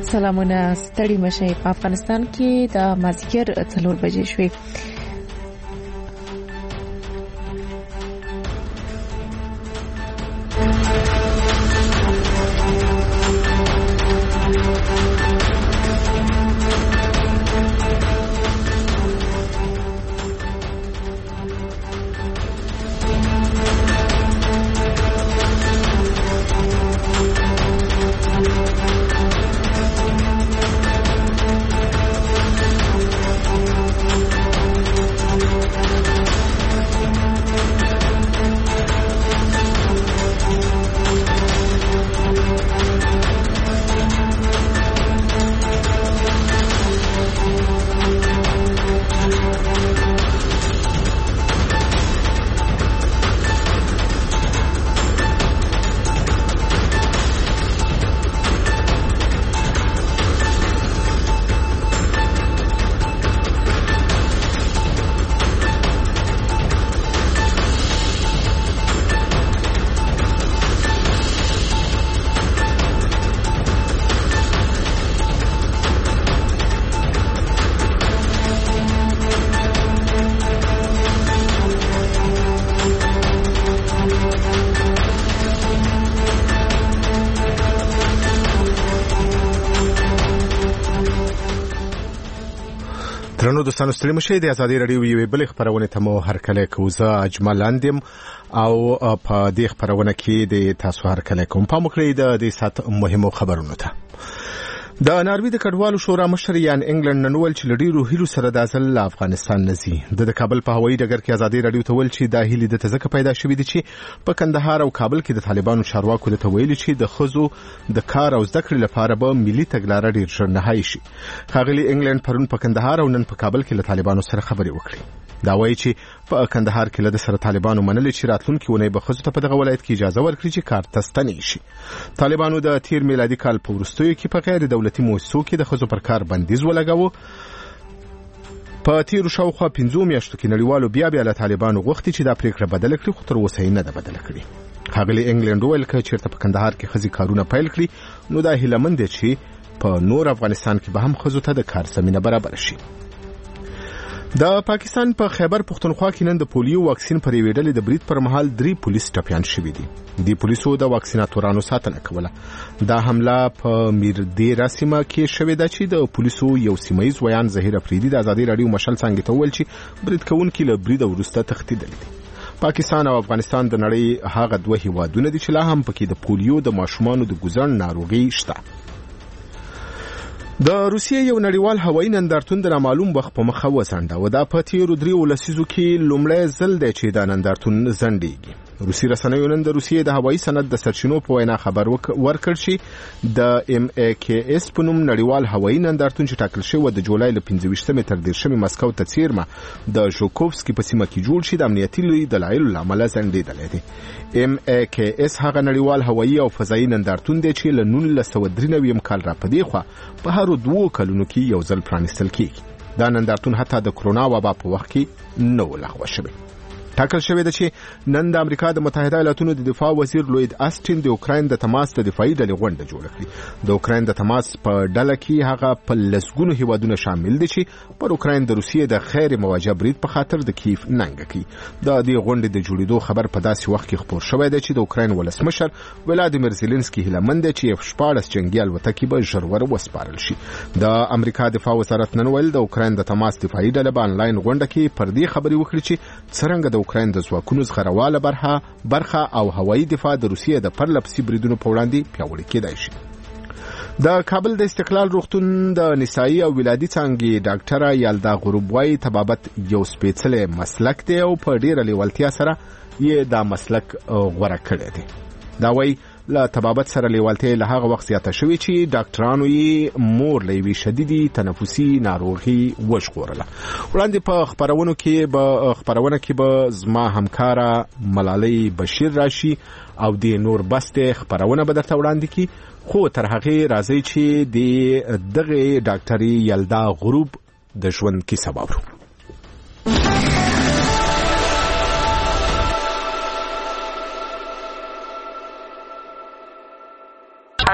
سلامونه ستړي مشه په افغانستان کې د مازیګر 4 بجې شوې. درنو دوستانو ستړي مشه د ازادي رادیو یوې بلې خبرونه ته مو هرکله کوزه اجمل اندم او په دې خبرونه کې د تاسو هرکله کوم په مخکې د دې سات مهمو خبرونو ته د ناروی د کډوالو شورا مشر یان انګلند نن ول چې لډیرو هیلو سره د ځل افغانستان نزي د کابل په هوایي ډګر کې ازادي رادیو ته ول چې د هیلې د تزکه پیدا شوې دي چې په کندهار او کابل کې د طالبانو چارواکو د تویل چې د خزو د کار او زده کړې لپاره به ملي تګلارې ډیر ژر نهایی شي. خاغلی انګلند پرون په کندهار او نن په کابل کې له طالبانو سره خبرې وکړي. دا وایي چې په کندهار کې له سره طالبانو منل چې راتلونکي ونې به خزو ته په دغه ولایت کې اجازه ورکړي چې کار تستنی شي. طالبانو د تیر میلادي کال په وروستیو کې په غیر دولتي مؤسسو کې د خزو پر کار بندیز ولګاوه. په تیر شاوخوا 15 میاشتو کې نړیوالو بیا له طالبانو غوښتي چې دا پریکړه بدل کړي خو تر اوسه نه ده بدل کړي. خاغلی انګلند ویل چې چیرته په کندهار کې خزي کارونه پیل کړي نو دا هیلمند دي چې په نور افغانستان کې به هم خزو ته د کار زمينه برابر شي. د پاکستان په خیبر پختونخوا کې نن د پولیو واکسین پر ویډلې د بریټ پر مهال 3 پولیس ټپيان شوي دي. د پولیسو د واکسیناتورانو ساتنه کوله. دا حمله په میردیرا سیمه کې شوې ده چې د پولیسو یو سیمایز ویان زهیر افریدي د ازادي رادیو مشل څنګه ته ویل چې بریټ کوونکي له بریډ ورسته تښتیدل دي. پاکستان او افغانستان د نړۍ هغه دوه هیوادونه دي چې لا هم پکې د پولیو د ماشومانو د ګوزن ناروغي شته. د روسیې یو نړیوال هوایي نندارتون د معلوم وخت په مخه وسانده و دا په تیرو 3 لسیزو کې لومړی ځل دی چې دا نندارتون زندېږي. روسي رسنیو نن د روسیې د هوایي سند د سرچینو په وینا خبر ورکړ چې د MAKS په نوم نړیوال هوایي نندارتون چې ټاکل شوی د جولای ل 15 تر 10 مسکو ته څیرمه د ژوکوفسکي په سیمه کې جوړ شي د امنیتي دلایل لامل زندېدل دي. MAKS هغه نړیوال هوایي او فضایي نندارتون دی چې ل 1993 کال را پدې خو په هر 2 کلونو کې یو ځل پرانیستل کیږي. دا نندارتون حتی د کرونا وبا په وخت کې نو لغوه شوی. ټاکل شوی دی چې نن د امریکا د متحده ایالاتونو د دفاع وزیر لوید آسټین د اوکراین د تماس د دفاعي ډلې غونډه جوړه کړې. د اوکراین د تماس په ډله کې هغه په لسګونو هیوادونه شامل دي چې پر اوکراین د روسیې د غیر مواجه برید په خاطر د کیف ننګ کوي. د دې غونډې د جوړېدو خبر په داسې وخت کې خبر شوی دی چې د اوکراین ولسمشر ولادیمیر زيلنسکي هیله مند چې F-14 جنگي الوتکې به ژر وسپارل شي. د امریکا دفاع وزارت نن ویل د اوکراین د تماس دفاعي ډله په انلاین غونډه کې پر دې خبرې وکړي چې څنګه د اوکراین د ځواکونو زغرواله برخه او هوایي دفاع د روسیې د پرلپسې بریدونو په وړاندې پیاوړی کېدای شي. د کابل د استقلال روغتون د نسایي او ولادي څانګې ډاکټره یالدا غروبوای طبابت یو سپېڅلی مسلک دی او په ډیره لیوالتیا سره یې دا مسلک غوره کړی دی. دا وایي له طبابت سره لیوالتیا له هغه وخت زیاته شوې چې ډاکټرانو یې مور له یوې شدیدي تنفسي ناروغي وژغورله. وړاندې په خپرونه کې به زما همکاره ملالۍ بشیر راشي او د نور بسته خبرونه به درته وړاندې کی. خو تر هغه راځي چې د دغه ډاکټري یلدا غروب د ژوند کیسه واورو.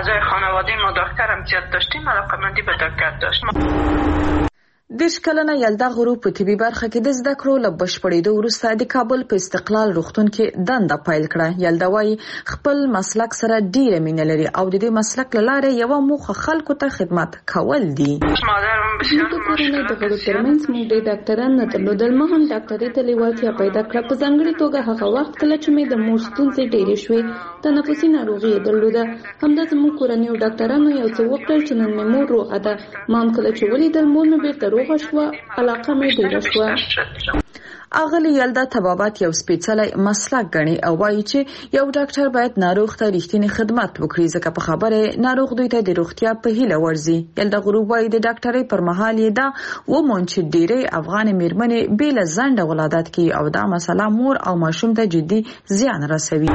اعضای خانواده ما دکتر هم زیاد داشتیم، علاقه‌مندی به دکتر داشت. 10 کلنه یلدا غروب په طبي برخه کې د زده کړو له بشپړېدو وروسته د کابل په استقلال روغتون کې دنده پیل کړه. یلدا وايي خپل مسلک سره ډیره مینه لري او د دې مسلک لاره یو موخه خلکو ته خدمت کول دي. د کورنۍ د غړو ترمنځ موږ د ډاکټران نه درلودل. ما هم ډاکټري ته لیوالتیا پیدا کړه. په ځانګړي توګه هغه وخت کله چې مې د مور ستونزې ډېرې شوې، تنفسي ناروغي یې درلوده. همدا زموږ کورنۍ او ډاکټرانو یو څه وکړل چې نن مې مور روغه ده. ما هم کله چې ولیدل مور مې بیرته روغه شوه، علاقه مې ډېره شوه. اغلی یلدا طبابت یو سپیڅلی مسلک ګڼي او وایي چې یو ډاکټر باید ناروغ ته رښتینی خدمت وکړي، ځکه په خبره ناروغ دوی ته د روغتیا په هیله ورځي. یلدا غروب وایي د ډاکټرۍ پر مهال یې دا وموند چې ډېری افغان میرمنې بې له ځنډه ولادت کوي او دا مسله مور او ماشوم ته جدي زیان رسوي.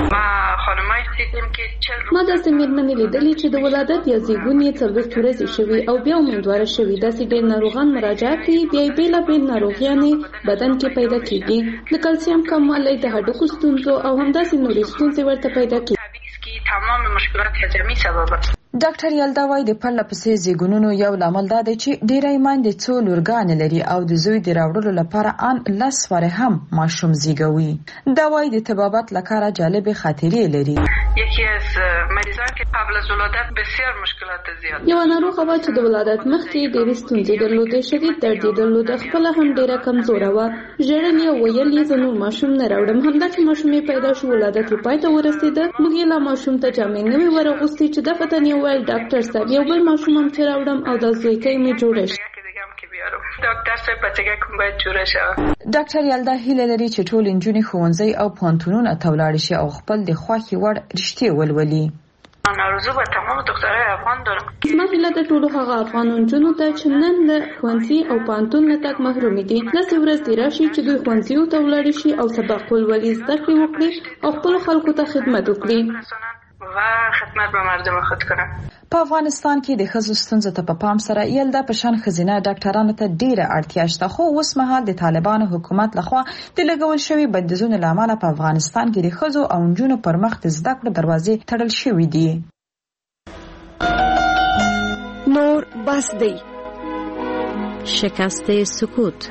ما داسې میرمنې لیدلې چې د ولادت یا زیږون یې 40 ورځې شوي او بیا امیندواره شوي. داسې ډېر ناروغان مراجعه کوي، بیا یې بېلابېل ناروغیانې بدن کې پیدا کېږي. د کلسیم کموالی، د هډوکو ستونزو او همداسې نورې ستونزې ورته پیدا کېږي. تمام مشکلات هضمي سبب. ډاکټر یلدا وايي د پرله پسې زیږونونو یو لامل دا دی چې ډېری میندې څو لورګانې لري او د زوی د راوړلو لپاره ان 10 واره هم ماشوم زیږوي. دا وايي د طبابت لپاره جالب خاطرې لري. یکی از مریضان که قبل از ولادت بسیار مشکلات زیاد. یو ناروغه و چې د ولادت مخکې ډېرې ستونزې درلودې، شدید درد یې درلوده، خپل هم ډېره کمزوره و. ژړل یې ویل یې زه نور ماشوم نه راوړم. همدا چې ماشوم یې پیدا شو، ولادت یې پای ته ورسېده. موږ یې لا ماشوم ته جامې نه وې ورغوستې چې دا پته نه ویل ډاکټر صاحب یو بل ماشوم هم چې راوړم او دا زویکۍ مې جوړه شي. ډاکټر صاحب بچګه کوم باید جوړه شي. ډاکټر یلدا هیله لري چې ټول نجونې ښوونځي او پوهنتونونه ته ولاړ شي او خپل د خوښې وړ رشتې ولولي. آرزو به تمام دکترای افغان دارم. زما هیله د ټولو هغه افغان نجونو ته چې نن له ښوونځي او پوهنتون نه تګ محرومې دي، داسې ورځ دې راشي چې دوی ښوونځیو ته ولاړ شي او سبق ولولي، زده کړې وکړي او خپلو خلکو ته خدمت وکړي و خدمت به مردم خود کنم. په افغانستان کې د ښځو ستونزو ته په پام سره یلدا په شان ښځینه ډاکټرانو ته ډیره اړتیا شته، خو اوس مهال د طالبانو حکومت لخوا د لګول شوی بندیزونو له امله په افغانستان کې د ښځو او نجونو پر مخ د زده کړو دروازې تړل شوې دي. نور بس دی. شکست سکوت.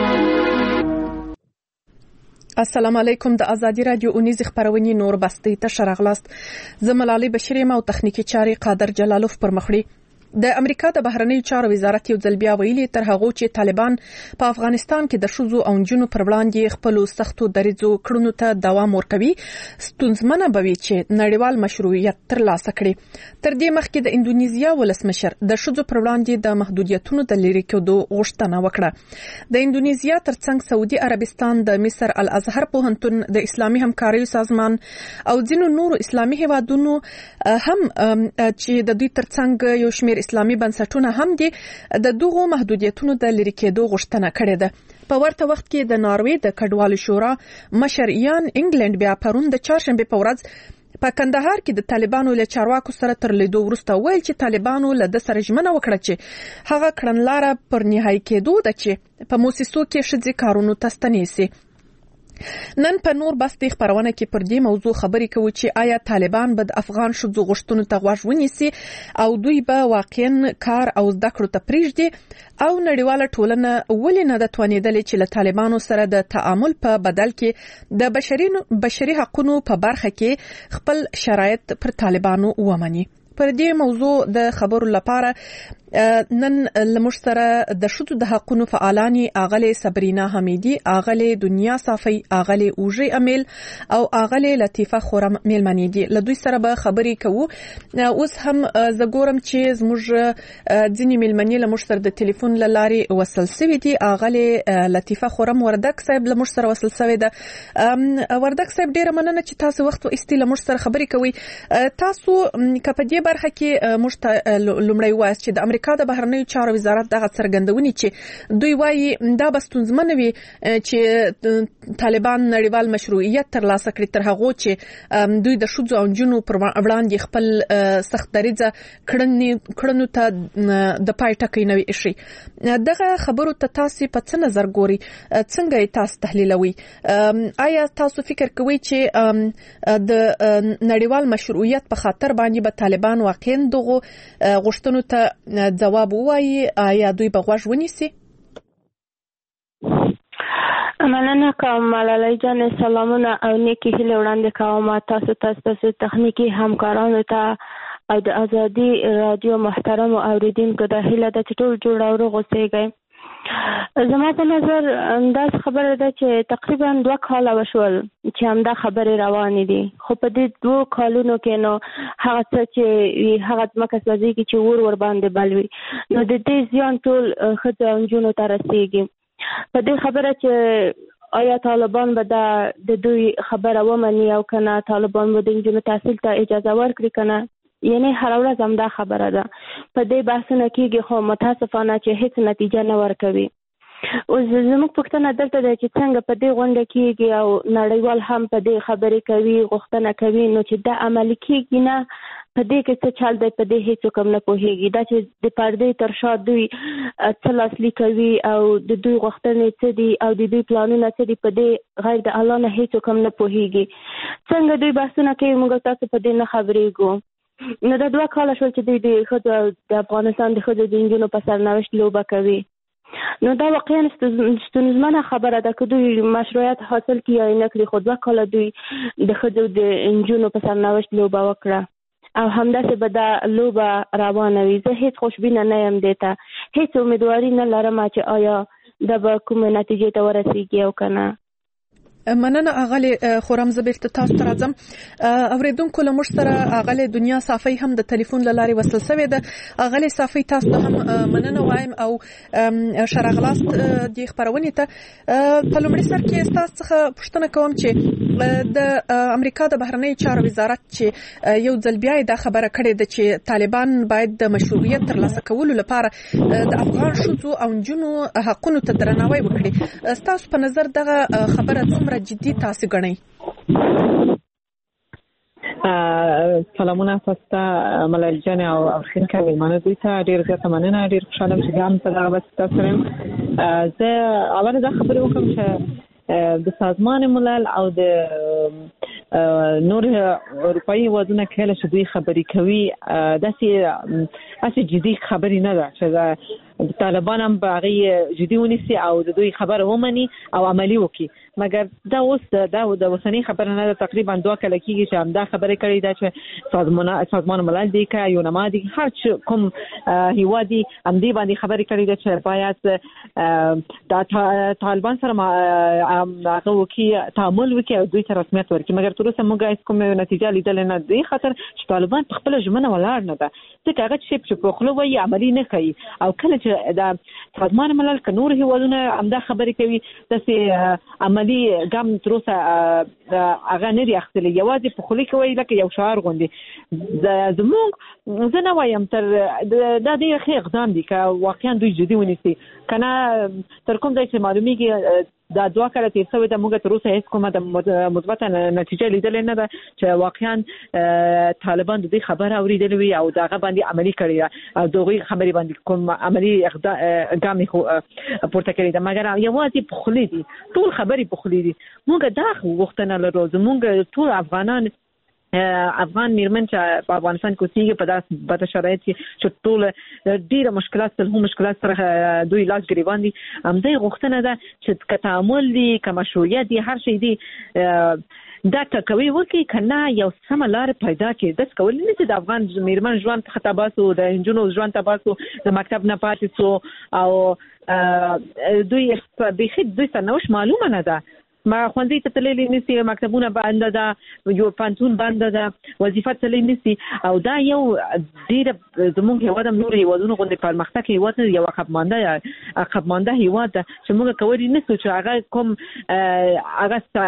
السلام علیکم. د ازادي رادیو اونیز خبرونه نور بستی ته شرغلاست. زملالي بشری او تخنیکی چاري قادر جلالوف پر مخړي. د امریکا د بهرنیو چارو وزارت یو ځل بیا ویلي تر هغه چې طالبان په افغانستان کې د شوزو او نجونو پر وړاندې خپل سختو دریځو کړنو ته دوام ورکوي، ستونزمنه بوي چې نړیوال مشروعیت ترلاسه کړي. تر دې مخکې د اندونیزیا ولسمشر د شوزو پر وړاندې د محدودیتونو د لرې کېدو غوښتنه وکړه. د اندونیزیا ترڅنګ سعودي عربستان، د مصر الازهر پوهنتون، د اسلامي همکاریو سازمان او ځینو نورو اسلامي هیوادونو هم چې د دوی ترڅنګ یو شمېر اسلامي بنسټونه هم دي د دغو محدودیتونو د لرې کېدو غوښتنه کړې ده. په ورته وخت کې د ناروې د کډوالو شورا مشر یان انګلند بیا پرون د چهارشنبه په ورځ په کندهار کې د طالبانو له چارواکو سره تر لیدو وروسته ویل چې طالبانو له د سره ژمنه وکړه چې هغه کړنلاره پر نهایي کېدو ده چې په موسسو کې ښځې کارونو ته ستنیسي. نن په نور بستی خبرونه کې پر دې موضوع خبرې کوي چې آیا طالبان به د افغان ښځو غوښتنو ته غوږ ونیسي او دوی به واقعاً کار او زده کړو ته پریږدي او نړیواله ټولنه ولې نه ده توانېدلې چې له طالبانو سره د تعامل په بدل کې د بشري حقوقو په برخه کې خپل شرایط پر طالبانو ومني. پر دې موضوع د خبرو لپاره نن لمر سره د شذو د حقوقو فعالانی اغله صبرینا حمیدی، اغله دنیا صافی، اغله اوجی امیل او اغله لطیفه خورم میلمنی دي. له دوی سره به خبرې کوو. اوس هم زګورم چې زموږ ځینې میلمنی لمر سره د ټلیفون لاري وصل سوي دي. اغله لطیفه خورم وردک صاحب لمر سره وصل سوي ده. وردک صاحب ډیره مننه چې تاسو وخت واستي لمر سره خبرې کوي. تاسو کپدې برخه کې مشت لمړی وایي چې د امریکا امریکا د بهرنیو چارو وزارت دغه څرګندونې چې دوی وایي دا بستونزمن وي چې طالبان نړیوال مشروعیت ترلاسه کړي تر هغه چې دوی د شوزو او جنو پر وړاندې خپل سخت دریځه کړنو ته د پای ټکی نوي شي. دغه خبرو ته تاسو په څه نظر ګوري؟ څنګه تاسو تحلیلوي؟ آیا تاسو فکر کوئ چې د نړیوال مشروعیت په خاطر باندې به طالبان واقعا دغه غوښتنو ته ځواب ووایي؟ آیا دوی به غوږ ونیسي؟ مننه کوم ملالۍ جان، سلامونه او نیکی هیله وړاندې کوم تاسو تخنیکی همکارانو ته او د ازادي رادیو محترم اوریدونکو د هیله د ټول جوړ او روغ اوسئ. زما په نظر دا خبره ده چې تقریبا 2 کاله وشول چې همدا خبرې روانې دي، خو په دې 2 کالونو کې نو هغه څه چې هغه ځمکه سوځېږي چې ور باندې بل وي، نو د دې زیان ټول ښځو او نجونو ته رسېږي. په دې خبره چې آیا طالبان به د دوی خبره ومني او کنه طالبان به د نجونو تحصیل ته اجازه ورکړي کنه، یعنی هر ورځ هم دا خبره ده. په دې بحثونه کېږي خو متاسفانه چې هیڅ نتیجه نه ورکوي. اوس زموږ پوښتنه دلته ده چې څنګه په دې غونډه کېږي او نړیوال هم په دې خبرې کوي، غوښتنه کوي، نو چې دا عملي کېږي نه، په دې کې څه چل دی په دې هیڅ کوم نه پوهیږي. دا چې د پردې تر شا دوی څه لاسلیک کوي او د دوی غوښتنې څه دي او د دوی پلانونه څه دي، په دې غیر د الله نه هیڅ کوم نه پوهیږي. څنګه دوی بحثونه کوي موږ تاسو په دې نه خبرېږو. نو دا 2 کاله شول چې دوی د ښځو د افغانستان د ښځو د نجونو په سرنوشت لوبه کوي. نو دا واقعا ستونزمنه خبره ده که دوی مشروعیت حاصل کړي یا نه کړي، خو 2 کاله دوی د ښځو د نجونو په سرنوشت لوبه وکړه او همداسې به دا لوبه روانه وي. زه هیڅ خوشبینه نه یم، دې ته هیڅ امیدواري نه لرم چې آیا دا به کومه نتیجې ته ورسیږي او کنه. مننه اغلی خورم زبیر ته تاسو ته راځم. اوریدونکو له موږ سره اغلی دنیا صافی هم د ټلیفون له لارې وصل شوې ده. اغلی صافی تاسو ته هم مننه وایم او شرغلاست د خبرونې ته. په لومړي سر کې تاسو څخه پوښتنه کوم چې د امریکا د بهرنیو چارو وزارت چې یو ځل بیا دا خبره کړې ده چې طالبان باید د مشروعیت ترلاسه کولو لپاره د افغان ښځو او نجونو حقونو ته درناوی وکړي. تاسو په نظر دغه خبره څومره جدي تاسو ګڼئ؟ سلامونه تاسو ته ملال جان او خینکا میلمانه دوی ته ډیر زیاته مننه. ډیر خوشاله یم چې هم په دغه بس تاسو سره زه اول دا خبرې وکړم چې د سازمان ملل او د نور اروپایي هیوادونه کله چې دوی خبرې کوي داسې جدي خبرې نه ده چې طالبان هم په هغې جدي ونیسي او د دوی خبره ومني او عملي وکړي. مګر دا اوس دا د اوسنۍ خبره نه ده، تقریبا 2 کاله کېږي چې همدا خبرې کړې ده چې سازمان ملل دی که یونما دی هر کوم هیواد دی همدې باندې خبرې کړې ده چې باید د طالبان سره هغه وکړي، تعامل وکړي او دوی ته رسمیت ورکړي. مګر تر اوسه موږ هېڅ کومه نتیجه لیدلې نه ده، خاطر چې طالبان په خپله ژمنه ولاړ نه ده. ځکه هغه چې په خوله وایي عملي نه کوي. او کله چې د سازمان ملل که نور هیوادونه همدا خبرې کوي داسې عملي ګام تر اوسه هغه نه دي اخیستلی، یوازې په خولې کې وایي لکه یو شعار غوندې. زموږ زه نه وایم دا ډېر ښه اقدام دی که واقعا دوی جدي ونیسي، که نه تر کوم ځای چې معلومیږي دا 2 کاله تیر شوې ده موږ تر اوسه هېڅ کومه د مثبته نتیجه لیدلې نه ده چې واقعا طالبان د دې خبره اورېدلې وي او د هغه باندې عملي کړې ده او د هغوی خبرې باندې کوم عملي ګام یې پورته کړی ده. مګر یوازې په خولې دي، ټول خبرې په خولې دي. موږ دا غوښتنه لرو، زموږ ټول افغان میرمن چې په افغانستان کې اوسېږي په داسې بده شرایط کې چې ټول ډېره مشکلات سره مشکلات سره دوی لاس ګریوان دي، همدې غوښتنه ده چې که تعامل دي که مشروعیت دي هر شی دي دا ټکوي وکړي که نه یو سمه لار پیدا کړي. داسې کولی نه چې د افغان میرمن ژوند څخه تباه سو، د نجونو ژوند تباه سو، د مکتب نه پاتې سو او دوی بیخي دوی سرنوشت معلومه نه ده. ما ښوونځي ته تللی نسی، مکتبونه بنده ده، یو پوهنتون بنده ده، وظیفه تللی نسی او دا یو ډېره زموږ هېواد هم نور هېوادونو غوندې پرمختګ هېواد نه دی، یو عقب مانده هېواد ده چې موږ کولی نسو چې هغه کوم هغه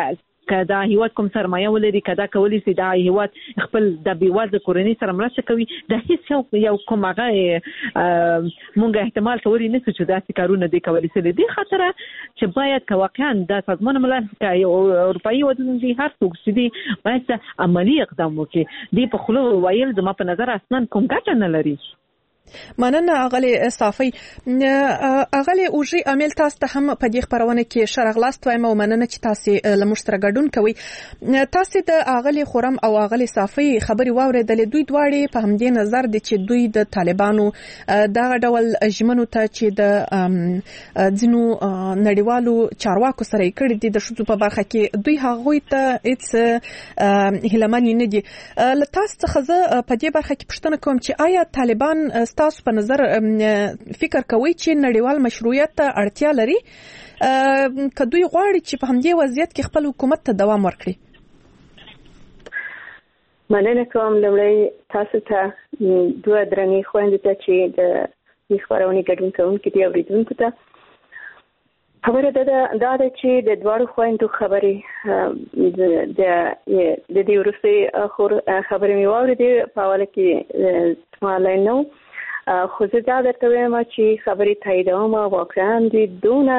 کدا هیواد کوم سرمایه ولري کدا کولی سي دا هیواد خپل د بیوازه کورنۍ سره مرسته کوي د هیڅ یو کوم هغه مونږ احتمال کوي نه چې دا کارونه دي کولی سي دي خاطر چې باید واقعا د سازمان ملل اروپאי ودونه دي هر څوک چې دي باید عملی اقدام وکړي دی په خلو وایل زما په نظر اصلا کوم ګټه نه لري. مننه اغلی صافی. اغلی اوجی امیل تاسو ته هم په دې خبرونه کې شرغلاست وایم او مننه چې تاسو له مشترک ګډون کوي. تاسو د اغلی خورم او اغلی صافی خبري واوریدلې دوی دواړي په همدې نظر دي چې دوی د طالبانو دغه ډول ژمنو ته چې د ځینو نړیوالو چارواکو سره کړي دي د شذو په برخه کې دوی هغوی ته هیڅ هیلمنې نه دي. له تاسو څخه زه په دې برخه کې پوښتنه کوم چې آیا طالبان تاسو په نظر فکر کوي چې نړیوال مشروعیت ته اړتیا لري که دوی غواړي چې په همدې وضعیت کې خپل حکومت ته دوام ورکړي؟ مننه کوم لومړی تاسو ته دوه درنې خويندې ته چې د خبرونې ګډون کوونکي دي اوریدونکو ته خبره دا ده چې د دوړو خويندو خبرې د دې ورسې خبرې مې واورېدې په حواله کې مالای نو خو زه دا درته وایم چې خبرې تاییدوم واقعا دوی دونه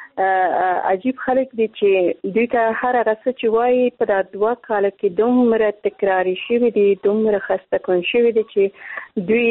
عجیب خلک دي چې دوی ته هر هغه څه چې وایي په دا 2 کال کې دومره تکراري شوي دي دومره خسته کن شوي دي چې دوی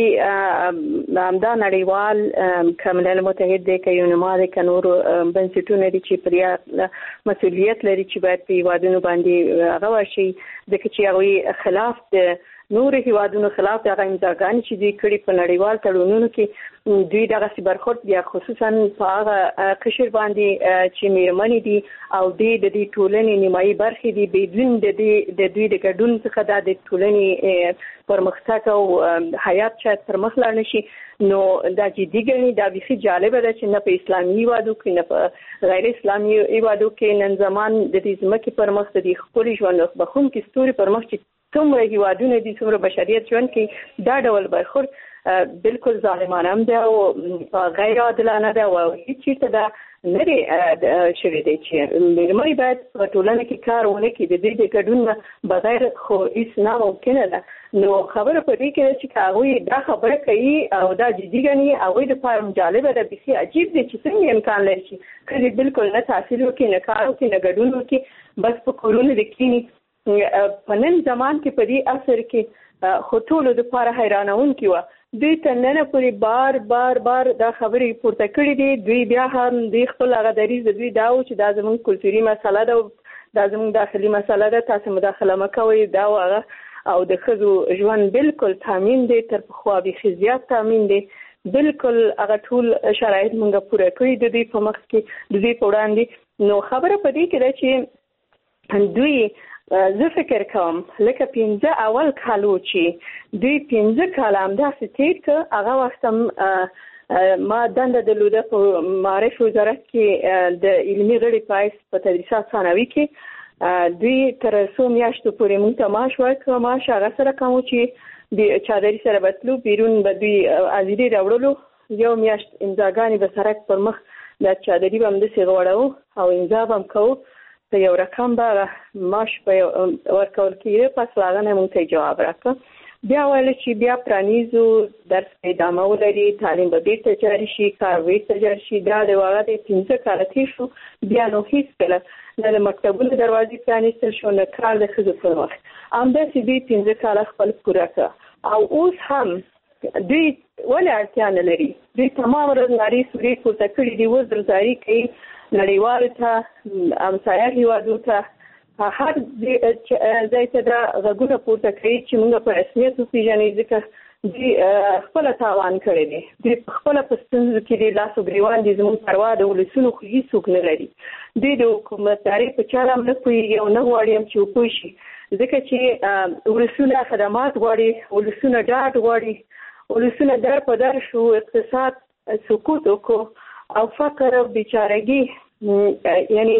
همدا نړیوال که ملل متحد دی که یونما دی که نورو بنسټونه دي چې پر مسؤلیت لري چې باید په هیوادونو باندې هغه وشي ځکه چې هغوی خلاف د نور هیوادونو خلاف د امضاګانې چې دوی کړي په نړیوال تړونونو کې دوی دغه برخورد بیا خصوصا په هغه قشر باندې چې میرمنې دي او د دې ټولنې نیمایي برخې دي بدون د دوی د ګډون څخه د ټولنې پرمختګ او حیات شاید پرمخ لاړ نشي. نو دا جدي ګڼي دا بیخي جالبه ده چې نه په اسلامي هیوادو کې نه په غیر اسلامي هیوادو کې نن زمان د دې ځمکې پرمخ د دې ښکلي ژوند بخونکي ستوري پرمخ چې څومره هیوادونه دي څومره بشریت ژوند کې دا ډول برخورد بالکل ظالمانه هم ده او غیر عادلانه ده او هیڅ چیرته ده نه دی شوی دی چې مېرمنې باید په ټولنه کې کار ونه کړي د دې د ګډون بغیر خو هیڅ ناممکنه ده. نو خبره په دې کې ده چې هغوی دا خبره کوي او دا جدي ګڼي هغوی دپاره جالبه ده بیخي عجیب دی چې څنګه امکان لري چې ښځې بالکل نه تحصیل وکړي نه کار وکړي نه ګډون وکړي بس په کورونو د کښېني. په نن زمان کې په دې عصر کې خو ټولو دپاره حیرانونکي وه دوی تر ننه پورې بار دا خبرې پورته کړي دي. دوی بیا هم دوی خپل هغه دریځ د دوی دا و چې دا زموږ کلتوري مسله ده دا زموږ داخلي مسله ده تاسو مداخله مه کوئ دا و هغه او د ښځو ژوند بالکل تامین دی تر پخوا بیخي زیات تامین دی بالکل هغه ټول شرایط موږ پوره کړي د دوی په مخ کې د دوی په وړاندې. نو خبره په دې کې ده چې دوی زه فکر کوم لکه 15 اول کالو چې دوی 15 کال همداسې تیر که هغه وخت هم ما دنده درلوده په معارف وزارت کې د علمي غړي په حیث په تدریسات ثانوي کې دوی تر څو میاشتو پورې موږ ته معاش ورکړ معاش هغه سره کوم چې د چادري سره بتلو بیرون به دوی حاضري راوړلو یو میاشت امضاګانې به سرک پر مخ د چادري به همداسې غوړو او امضا به هم کوو په یو رقم به معاش به ورکول کېده پس له هغه نه موږ ته جواب راکړه بیا ویل چې بیا پرانیزو درس ادامه ولري تعلیم به بیرته جاري شي کار بیرته جاري شي دا د واقع د 15 کاله تیر شو بیا نو هیڅ کله نه د مکتبونو دروازې پرانیستل شو نه کار د ښځو پر مخ همداسې دوی 15 کاله خپل پوره کړه او اوس هم دوی ولې اړتیا نه لري دوی تمام ورځ نارې سورې پورته کړي دي اوس درزاري کوي نړیوالو ته همسایه هیوادو ته هر ځای ته دا غږونه پورته کوي چې موږ په رسمیت وپېژنئ ځکه دوی خپله تاوان کړی دی دوی په خپله په ستونزو کې دی لاس و ګریوان دي زموږ پروا د ولسونو خو هېڅوک نه لري دوی د حکومتدارۍ په چاره هم نه پوهېږي او نه غواړي هم چې وپوه شي ځکه چې ولسونه خدمات غواړي ولسونه ډاډ غواړي ولسونه در په در شو اقتصاد سقوط وکړو او فقر او بیچارګي یعنی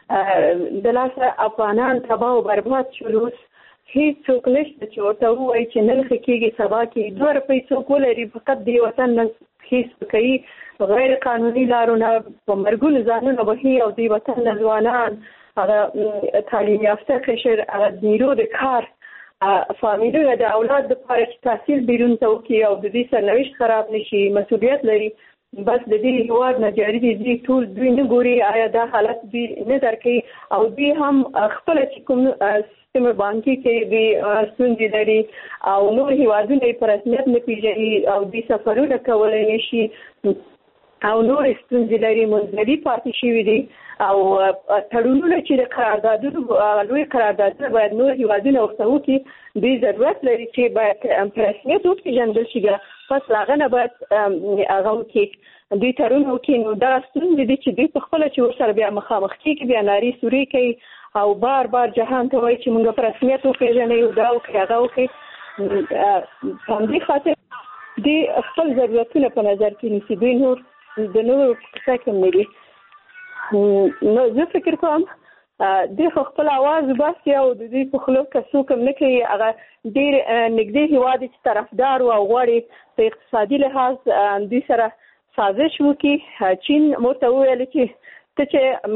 د لاسه افغانان تباه و برباد شول اوس هېڅوک نشته چې ورته ووایي چې نن ښه کېږي سبا کې 2 روپۍ څوک ولري فقط د وطن نه هېڅ کوي غیر قانوني لارو نه په مرګونو ځانونه وهي او د وطن نه ځوانان هغه تعلیم یافته قشر هغه نیرو د کار فامیلونه د اولاد لپاره چې تحصیل بیرون ته وکړي او د دې سرنوشت خراب نشي مسؤلیت لري بس د دې هیواد نه جاري دي ټول دوی نه ګوري آیا دا حالت دوی نه درکوي او دوی هم خپل چې کوم سیستم بانکي کې دوی ستونزې لري او نور هیوادونه یې په رسمیت نه پیژني او دوی سفرونه کولی نشي او نور ستونزې لري منځلي پاتې شوي دي او تړونونه چې د قراردادونو لوی قراردادونه باید نور هیوادونه ورته وکړي دوی ضرورت لري چې باید په رسمیت وپېژندل شي پس هغه نه باید هغه وکړي دوی تړون وکړي نو دا ستونزې دي چې دوی په خپله چې ورسره بیا مخامخ کېږي بیا نارې سورې کوي او بار جهان ته وایي چې موږ په رسمیت وپېژنئ او دا وکړي هغه وکړي په همدې خاطر دوی خپل ضرورتونه په نظر کې نیسي دوی نور د نورو کیسه کوم نه دي نو زه فکر کوم دوی خپل اواز باسي او د دوی په خوله که څوک هم نه کوي هغه ډېر نږدې هېواد چې طرفدار و او غواړي په اقتصادي لحاظ دوی سره سازش وکړي چین ورته وویل چې ته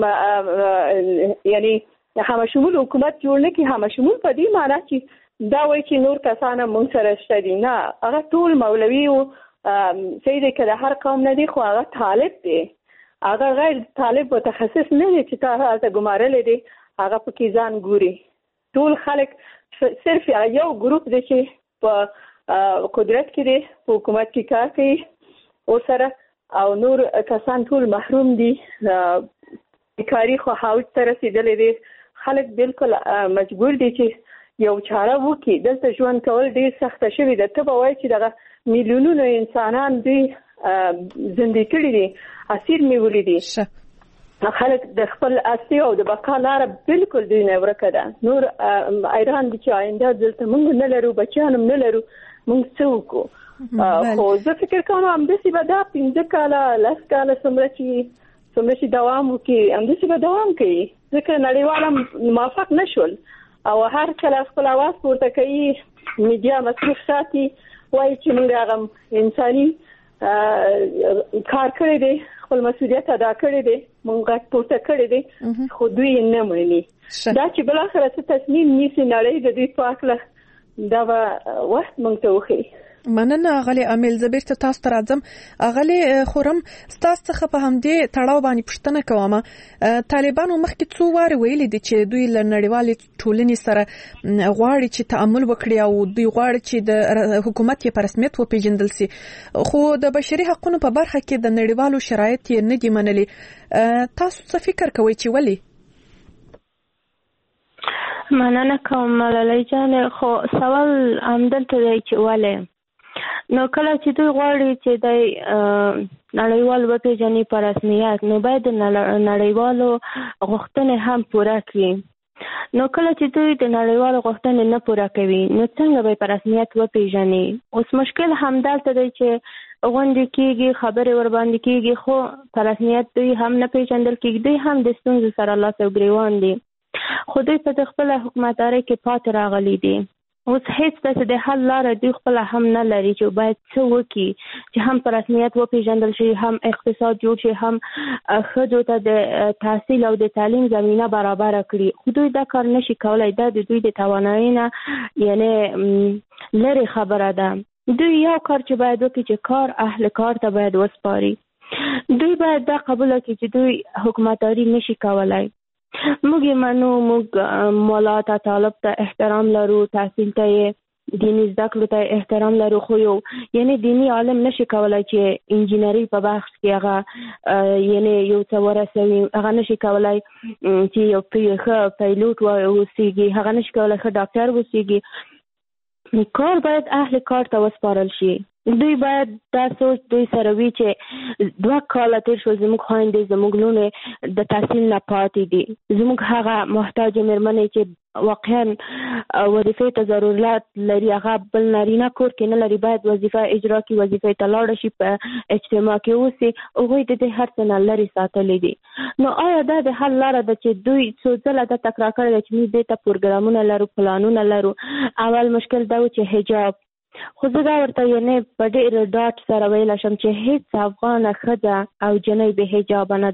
چې یعنی همشمول حکومت جوړ نه کړي همشمول په دې معنا چې دا وایي چې نور کسان هم موږ سره شته دي نه هغه ټول مولوي و صحیح دی که د هر قوم نه دی خو هغه طالب دی هغه غیر طالب متخصص نه دی چې تا هلته ګمارلی دی هغه پکې ځان ګوري ټول خلک صرف یو ګروپ دی چې په قدرت کې دی په حکومت کې کار کوي ورسره او نور کسان ټول محروم دي بیکاري خو حوج ته رسېدلی دی خلک بالکل مجبور دي چې یو چاره وکړي دلته ژوند کول ډېر سخته شوي ده ته به وایي چې دغه میلیونونو انسانان دوی زندې کړي دي اسیر نیولي دي خلک د خپل اصلي او د بقا لاره بالکل دوی نه ورکه ده نور ایران دي چې آینده دلته موږ نه لرو بچیان هم نه لرو موږ څه وکړو خو زه فکر کوم همداسې به دا 15 کاله 10 کاله څومره چې دوام وکړي همداسې به دوام کوي ځکه نړیوال موافق نه شول او هر کله خپل اواز پورته کوي میډیا مصروف ساتي وایي چې موږ هغه انساني کار کړی دی خپل مسؤلیت ادا کړی دی موږ غږ پورته کړی دی خو دوی نه مني دا چې بالاخره څه تصمیم نیسي نړۍ د دوی په هکله دا به وخت موږ ته وښیي مننه اغلی امیل زبیر ته تاسو ته راځم اغلی خورم ستاسو څخه په همدې تړاو باندې پوښتنه کوم طالبانو مخکې څو واره ویلي دي چې دوی له نړیوالې ټولنې سره غواړي چې تعامل وکړي او دوی غواړي چې د حکومت یې په رسمیت وپېژندل سي خو د بشري حقوقو په برخه کې د نړیوالو شرایط یې نه دي منلي تاسو څه فکر کوئ چې ولې مننه کوم ملالۍ جان خو سوال همدلته دی چې ولې نو کله چې دوی غواړي چې د نړیوال وپېژني په رسمیت نو باید د نړیوالو غوښتنې هم پوره کړي نو کله چې دوی د نړیوالو غوښتنې نه پوره کوي نو څنګه به په رسمیت وپېژني اوس مشکل همدلته دی چې غونډې کېږي خبرې ورباندې کېږي خو په رسمیت دوی هم نه پېژندل کېږي دوی هم د ستونزو سره لاس او ګریوان دي خو دوی په خپله حکومتدارۍ کې پاتې راغلي دي اوس هیڅ داسې د حل لاره دوی خپله هم نه لري چې باید څه وکړي چې هم په رسمیت وپېژندل شي هم اقتصاد جوړ شي هم ښځو ته د تحصیل او د تعلیم زمینه برابره کړي خو دوی دا کار نشي کولی دا د دوی د توانایي نه یعنې لرې خبره ده دوی یو کار چې باید وکړي چې کار اهل کار ته باید وسپاري دوی باید دا قبوله کړي چې دوی حکومتداري نشي کولی موږ یې منو موږ مولا ته طالب ته احترام لرو تحصیل ته یې دیني زده کړو ته احترام لرو خو یو یعنی دیني عالم نشي کولی چې انجینري په بخش کې هغه یعنی یو څه ورسوي هغه نشي کولی چې یو ښه پیلوټ وسیږي هغه نشي کولی ښه ډاکټر وسیږي کار باید اهل کار ته وسپارل شي دوی باید دا سوچ دوی سره وي چې 2 کاله تیر شول زموږ خویندې زموږ لوڼې د تحصیل نه پاتې دي زموږ هغه محتاج مېرمنې چې واقعا وظیفې ته ضرورت لري هغه بل نارینه کور کې نه لري باید وظیفه اجرا کړي وظیفې ته لاړه شي په اجتماع کې اوسي هغوی د دې هر څه نه لرې ساتلی دي نو آیا دا د حل لاره ده چې دوی څو ځله دا تکرار کړی ده چې موږ دې ته پروګرامونه لرو پلانونه لرو اول مشکل دا و چې حجاب خو زه دا ورته یعنې په ډېر ډاټ سره ویلی شم چې هېڅ افغانه ښځه او جنۍ بې حجابه نه ده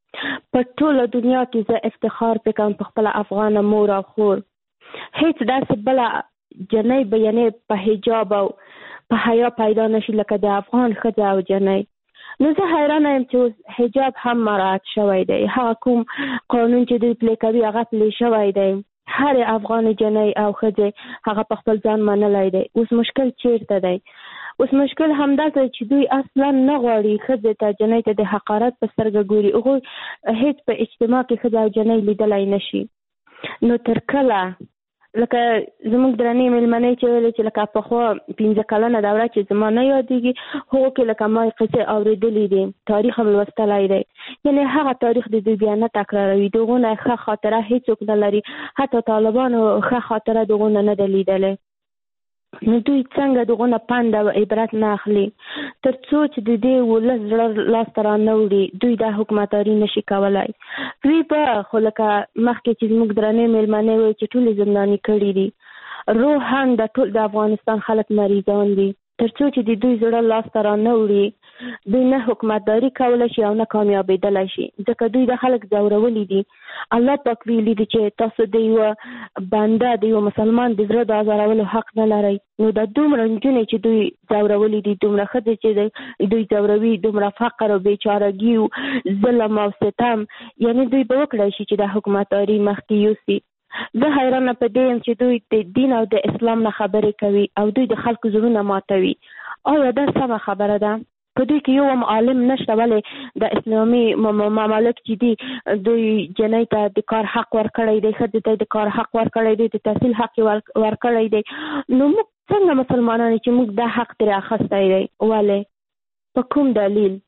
په ټوله دنیا کې زه افتخار وکم په خپل افغان مور او خور. هیڅ داسې بل جنۍ به یعنی په حجاب او په حیا پیدا نشي لکه د افغان ښځه او جنۍ. نو زه حیرانه یم چې حجاب هم مراعات شوی دی. هغه کوم قانون چې دوی پلی کوي هغه پلی شوی دی. هر افغان جنۍ او ښځې هغه په خپل ځان منلی دی. اوس مشکل چیرته دی؟ اوس مشکل همداسې چې دوی اصلا نه غواړي ښځې ته جنۍ ته د حقارت په سترګه ګوري. هغوی هیڅ په اجتماع کې ښځه او جنۍ لیدلی نشي. نو تر کله لکه زموږ درنې مېلمنۍ چې ویلې چې لکه پخوا 15 کلنه دوره چې زما نه یادېږي هغو کې لکه ما قصې اورېدلې دي، تاریخ هم لوستلی دی. یعنې هغه تاریخ د دوی بیا نه تکراروي. د هغو نه ښه خاطره هېڅوک نه لري. حتی طالبانو ښه خاطره د هغو نه ده لیدلی. نو دوی څنګه دغه نه پند او عبرت نه اخلي؟ تر څو چې د دې ولس زړه لاسته رانه وړي دوی دا حکومتداري نشي کولی. دوی به خو لکه مخکې چې زموږ درنې مېلمنې وایي چې ټولې زنداني کړي دي، روحاً د ټول د افغانستان خلک مریضان دي. تر څو چې د دوی زړه لاسته رانه وړي دوی نه حکومتداري کولی شي او نه کامیابېدلی شي، ځکه دوی د خلک ځورولی دي. الله پاک ویلي دي چې تاسو د یوه بنده د یوه مسلمان د زړه د ازارولو حق نه لرئ. نو د دومره نجونې چې دوی ځورولی دي، دومره ښځې چې دوی ځوروي، دومره فقر او بیچارګي او ظلم او ستم، یعنې دوی به وکړی شي چې د حکومتداري مخکې یوسي. زه حیرانه په دې یم چې دوی د دین او د اسلام نه خبرې کوي او دوی د خلکو زړونه ماتوي. آیا دا سمه خبره ده؟ په دوی کې یو هم عالم نشته، ولې د اسلامي ممالک چې دي دوی جنۍ ته د کار حق ورکړی دی، ښځې ته د کار حق ورکړی دی، د تحصیل حق ورکړی دی. نو موږ څنګه مسلمانان چې موږ دا حق ترې اخیستی دی؟ ولې؟ په کوم دلیل؟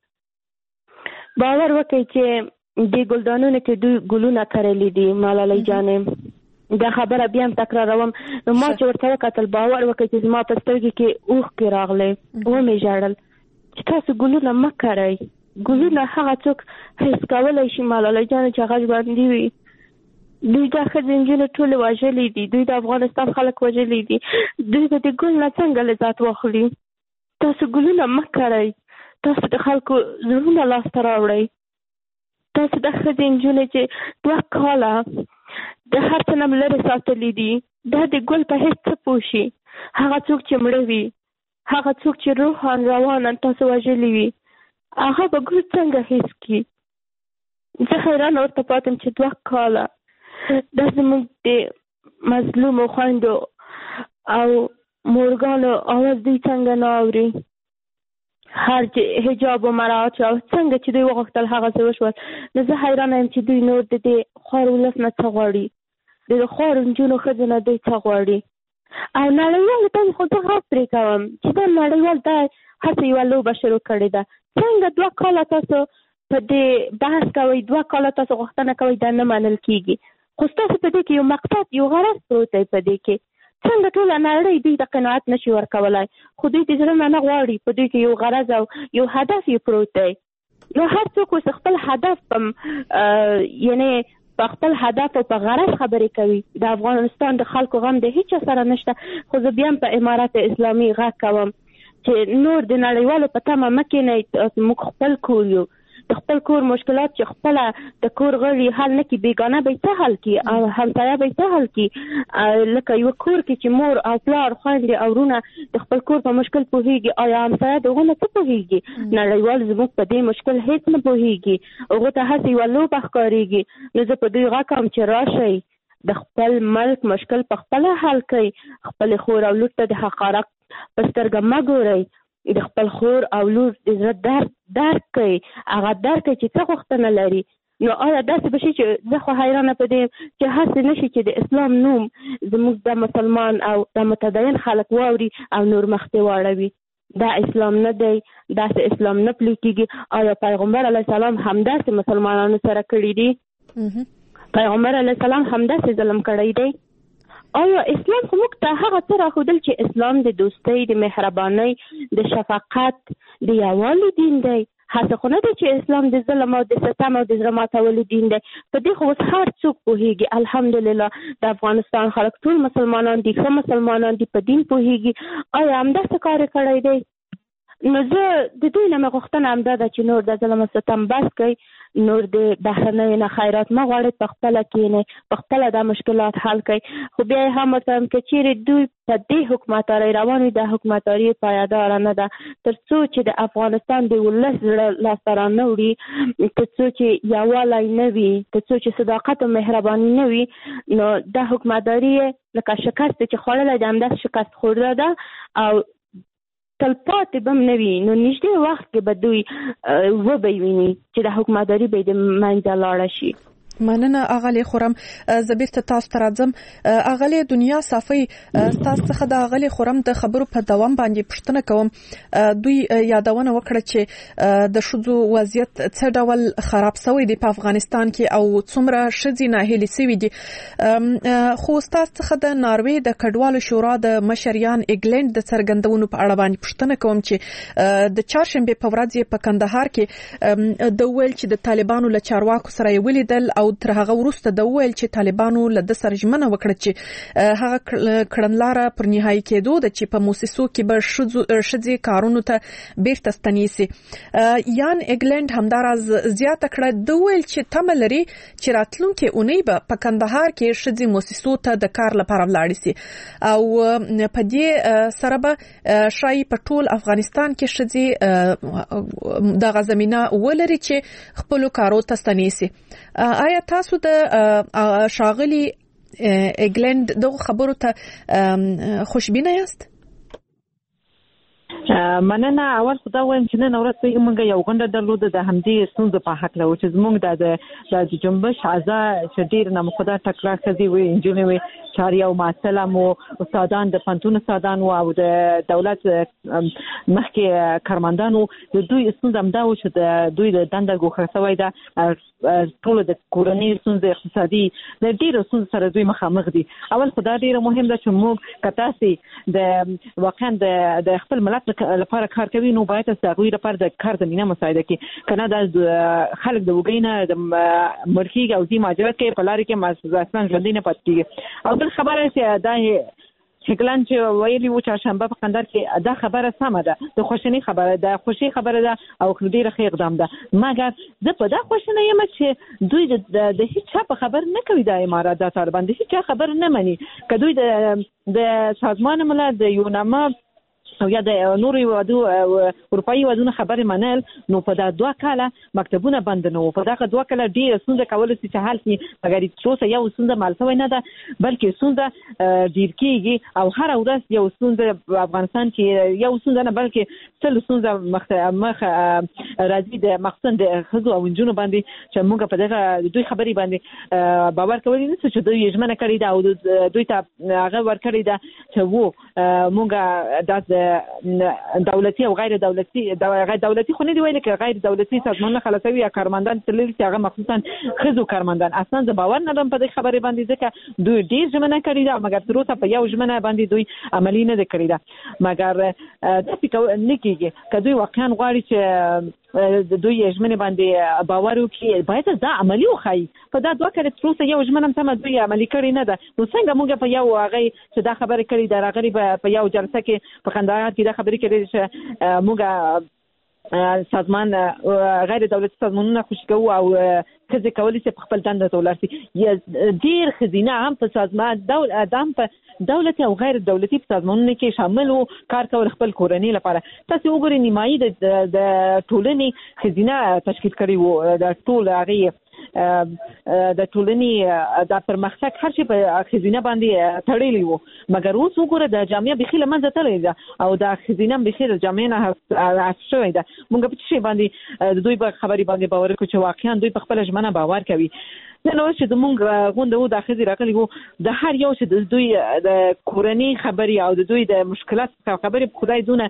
باور وکړئ چې د ګلدانونو کې دوی ګلونه کرلي دي. ملالۍ جانې دا خبره بیا هم تکراروم. نو ما چې ورته وکتل باور وکړئ چې زما په سترګې کې اوښکې راغلی، ومې ژړل چې تاسو ګلونه مه کرئ. ګلونه هغه څوک حس کولی شي ملالۍ جانې چې هغه ژوندي وي. دوی دا ښځې نجونې ټولې وژلې دي، دوی د افغانستان خلک وژلې دي. دوی به د ګل نه څنګه لذت واخلي؟ تاسو ګلونه مه کرئ. تاسو د خلکو زړونه لاسته راوړئ. تاسو د ښځې نجونې چې 2 کاله د هر څه نه لرې ساتلي دي، دا د ګل په هېڅ څه پوه شي؟ هغه څوک چې مړه وي، هغه څوک چې روحاً رواناً تاسو وژلي وي، هغه به ګل څنګه حس کړي؟ زه حیرانه ورته پاتې یم چې 2 کاله دا زموږ د مظلومو خویندو او مورګانو اواز دوی څنګه نه اوري؟ هر حجاب و مراعات شو، څنګه چې دوی وغوښتل هغه څه وشول. نو زه حیرانه یم چې دوی نور د دې خوار ولس نه څه غواړي، د خوار نجونو ښځو نه دوی څه غواړي. او نړیوالو ته خو زه غږ پرې کوم چې دا نړیوال دا هسې یوه لوبه شروع کړې ده. څنګه 2 کاله تاسو په دې بحث کوئ، 2 کاله تاسو غوښتنه کوئ دا نه منل کېږي، خو ستاسو په دې کې یو مقصد، یو غرض پروت دی. په دې کې څنګه ټوله نړۍ دوی ته قناعت نشي ورکولی، خو دوی د زړه نه غواړي، په دوی کې یو غرض او یو هدف یې پروت دی. نو هر څوک اوس خپل هدف یعنې په خپل هدف او په غرض خبرې کوي. د افغانستان د خلکو غم د هیچ سره نشته. خو زه بیا هم په امارات اسلامي غږ کوم چې نور د نړیوالو په تمه مه کېنئ. موږ خپل کور یو، د خپل کور مشکلات چې خپله د کور غړي حل نه کړي، بیګانه به یې څه حل کړي او همسایه به یې څه حل کړي؟ لکه یوه کور کې چې مور او پلار خویندې او وروڼه د خپل کور په مشکل پوهېږي، آیا همسایه د هغو نه څه پوهېږي؟ نړیوال زموږ په دې مشکل هېڅ نه پوهېږي، هغو ته هسې یوه لوبه ښکارېږي. نو زه په دوی غږ کوم چې راشئ د خپل ملک مشکل په خپله حل کړئ. خپلې خور او لور ته د حقارت په سترګه مه ګورئ. د خپل خور او لور د زړه درک کوي، هغه درک کوي چې څه غوښتنه لري. نو آیا داسې به شي چې زه خو حیرانه په دې چې هسې نه شي چې د اسلام نوم زموږ د مسلمان او د متدین خلک واوري او نور مخته واړوي؟ دا اسلام نه دی، داسې اسلام نه پلی کېږي. آیا پیغمبر علیه السلام همداسې مسلمانانو سره کړي دي؟ پیغمبر علیه السلام همداسې ظلم کړی دی؟ آیا اسلام خو موږ ته هغه څه راښودل چې اسلام د دوستۍ، د مهربانۍ، د شفقت، د یووالي دین دی؟ هڅه خو نه دی چې اسلام د ظلم او د ستم او د زړه ماتولو دین دی. په دې خو اوس هر څوک پوهېږي. الحمدلله د افغانستان خلک ټول مسلمانان دي، ښه مسلمانان دي، په دین پوهېږي. آیا همداسې کار یې کړی دی؟ نو زه د دوی نه مې غوښتنه همدا ده چې نور د ظلم او ستم بس کوي. نور د بهرنیو نه خیرات نه غواړي په خپله کښېني په خپله دا مشکلات حل کوي خو بیا یې هم ورته وایم که چیرې دوی په دې حکومتدارۍ روان وي دا حکومتداري پایداره نه ده تر څو چې د افغانستان د ولس زړه لاسته رانه وړي تر څو چې یووالی نه وي تر څو چې صداقت او مهرباني نه وي نو دا حکومتداري لکه شکست چې خوړلی د همداسې شکست خورده ده او تلپاتې به هم نه وي نو نږدې وخت کې به دوی وبه یې ویني چې د حکومتداري به یې د منځه لاړه شي. مننه اغلی خورم زبیرته تاسو ته راځم اغلی دنیا صافی تاسو څخه د اغلی خورم د خبرو په دوام باندې پوښتنه کوم دوی یادونه وکړه چې د ښځو وضعیت څه ډول خراب شوی دی په افغانستان کې او څومره ښځې ناهیلې شوي دي خو تاسو څخه د ناروې د کډوالو شورا د مشریان ایګلند د څرګندونو په اړه باندې پوښتنه کوم چې د چهارشنبه په ورځ په کندهار کې د ویل چې د طالبانو له چارواکو سره ولیدل او تر هغه وروسته د ویل چې طالبانو له د سره ژمنه وکړه چې هغه کړنلاره پر نهایی کېدو د چې په موسسو کې به ښځې کارونو ته بیرته ستنیسي یان ایګلند همداراز زیاته کړه د ویل چې تمه لري چې راتلونکي اونۍ به په کندهار کې ښځې موسسو ته د کار لپاره ولاړې سي او په دې سره به شای په ټول افغانستان کې ښځې دغه زمينه ولري چې خپل کارو ته ستنیسي. آیا تاسو د شاغلي ایګلند دغه خبرو ته خوشبینه یاست؟ مننه اول خدا وایم چې نن ورځ موږ یو غونډه درلوده د همدې ستونزو په حق لرو چې موږ د جنبش اعضاء چې ډیر نه مخدا ټکرا کوي وي انجونی وي چاري او معسلم او استادان د پنتون استادان او د دولت مخکې کارمندانو د دوی ستونزه هم دا و چې د دوی د دنده ګوښه شوی ده ټول د کورنۍ ستونزې اقتصادي د ډیرو ستونزو سره دوی مخامخ دي. اول خدا ډیره مهم ده چې موږ کتاسي د واقعا د خپل ملت لپاره کار کوي نو باید تاسو غوړي لپاره د کار زمينه مساعده کې کنه د خلک د وګینه د مرخي او دي ماجرات کې په لاري کې ماسوسان ژوندۍ نه پاتې کیږي. او بل خبره چې دا شکلان چې ویلي و چې شنبه په قندار کې دا خبره سمه ده د خوشنۍ خبره ده خوشي خبره ده او ډیره ښه اقدام ده مګر زه په دا خوشنۍ یم چې دوی د هیڅ چا په خبر نه کوي د امارات د طالبان د هیڅ چا خبر نه مني که دوی د سازمان ملل د یوناما او یا د نوري ودو اروپאי ودونه خبره منل نو په دا 2 کاله مکتبونه بند نه و په دا 2 کاله ډیر څنګه کول چې حل کی مګر څه یو څنګه مالسوي نه ده بلکې څنګه ډیر کیږي او هر ورځ یو څنګه افغانستان کې یو څنګه نه بلکې څل څنګه مخ راځي د مقصد د خزو او انجونو باندې چې موږ په دغه دوی خبري باندې باور کوي نه چې دوی یجمنه کړی دا او دوی ته هغه ور کړی دا چې وو موږ د دولتي او غیر دولتي خو نه دی ویل چې غیر دولتي سازمانونه خلاصوي یا کارمندان تلل چې هغه مخصوصا خزو کارمندان اصلا زه باور نه لرم په دې خبرې باندې ځکه دوی ډیر ژمنه کړې ده مګر تر اوسه په یو ژمنه باندې دوی عملی نه کړې ده مګر د فکر نه کېږي که دوی واقعا غواړي چې دوی ژمنه باندې باور وکړي باید دا عملی وخی په دا 2 کال تر اوسه یو ژمنه هم دوی عملی کړی نه ده نو څنګه موږ په یو هغه چې دا خبره کړې ده راغلي په یو جلسه کې په کندهار کې دا خبرې کړې چې موږ سازمان غیر دولتي سازمانونه خوشی کوو او خزي کولی چې په خپل دنده تولرسي ډیر خزینه هم په سازمان دولتي او غیر دولتي سازمانونو کې شامل وو کار کول خپل کورنۍ لپاره تاسو وګورئ نیمایي د ټولنې خزینه تشکیل کړی وو د ټول هغه د ټولنې د پرمختګ هر شي په خزینه باندې تړلی وو مګر اوس وګوره د جامعه بخیله منځ ته لري او د خزینه بخیله جامعه نه شوی ده موږ په څه باندې دوی په خبري باندې باور کوي چې واقعا دوی په خپل ژمنه باور کوي نو چې د موږ غونډه د اخیری راغلی وو د هر یو چې د دوی د کورنۍ خبري او د دوی د مشکلات خبري خدای دونه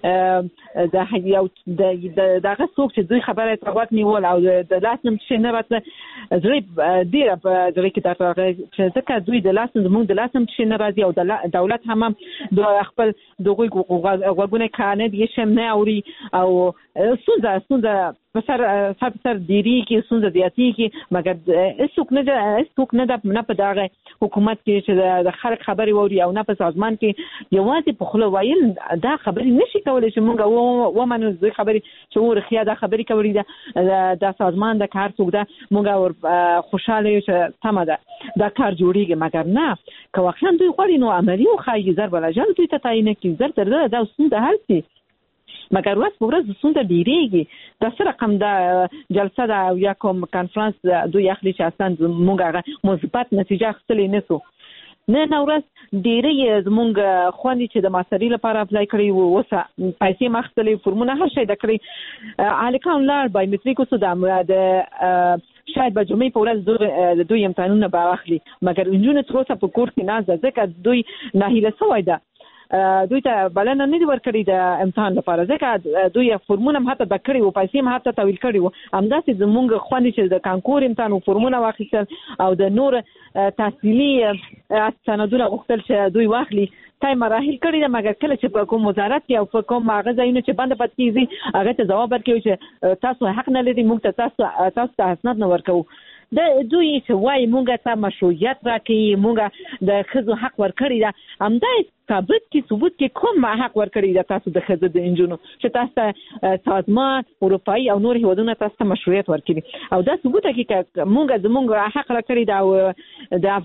د یو دغه څوک چې دوی خبره تراوت نیول او د لاسنم چې نه راځي زړه ډیر په ځکه کې دا چې ځکه دوی د لاسنم موږ د لاسنم چې نه راځي او دولت هم د خپل دغه غوګونه کانه دي شم نه اوري او څنګه سر دیری کې سونځ زیاتی کې مګر هیڅوک نه په دغه حکومت کې چې د خلک خبري ووري او نه په سازمان کې یوازې په خله وایل دا خبري نشي کولای چې موږ ومنو د خبري چې ورخیا دا خبري کوي دا سازمان د کار څوک دا موږ خوشاله یو چې تمه ده دا کار جوړیږي مګر نه که واقعا دوی غواړي نو عملی او خایي ضرب لجل دوی ته تعیین کړي زر تر دا ستونزه حل شي مګر ورځ په ورځ ستونزه ډیریږي د سره رقم د جلسه دا یا کوم کانفرنس دوی اخلي چې اصلا موږ مثبت نتیجه اخیستلې نسو نه ورځ ډیری زمونږ خوندې چې د ماستري لپاره اپلای کړی وو وسه پیسې مخستلې فرمونه هر شي د کړی الکان لار بایومټریک وسو د شاید به جمعې په ورځ د دوی امتحانونه به واخلي مګر انجونې تر اوسه په کور کې نازه ځکه دوی ناهیله شوی ده دوی ته بلنه نه دی ورکړی د امتحان لپاره ځکه دوی فرمونه هم حتی د کړی وو پیسې هم حتی تحویل کړی وو همداسې زمونږ خوندې چې د کانکور امتحان فرمونه واخیستل او د نور تحصیلي سندونه غوښتل چې دوی واخلي تای مراحل کړی ده مګر کله چې په کوم وزارت کې او په کوم هغه ځایونه چې بند پات کیږي هغه ته ځواب ورکوي چې تاسو حق نه لرئ موږ ته تاسو اسناد نه ورکوو د دوی چې وایي موږ ته مشروعیت راکړي موږ د ښځو حق ورکړی ده همدا ثابت کې کوم حق ورکړی ده تاسو د ښځو د انجونو چې تاسو سازمان اروپایي او نور هیوادونه تاسو مشروعیت ورکړي او دا ثبوت کوي چې موږ حق راکړی ده او د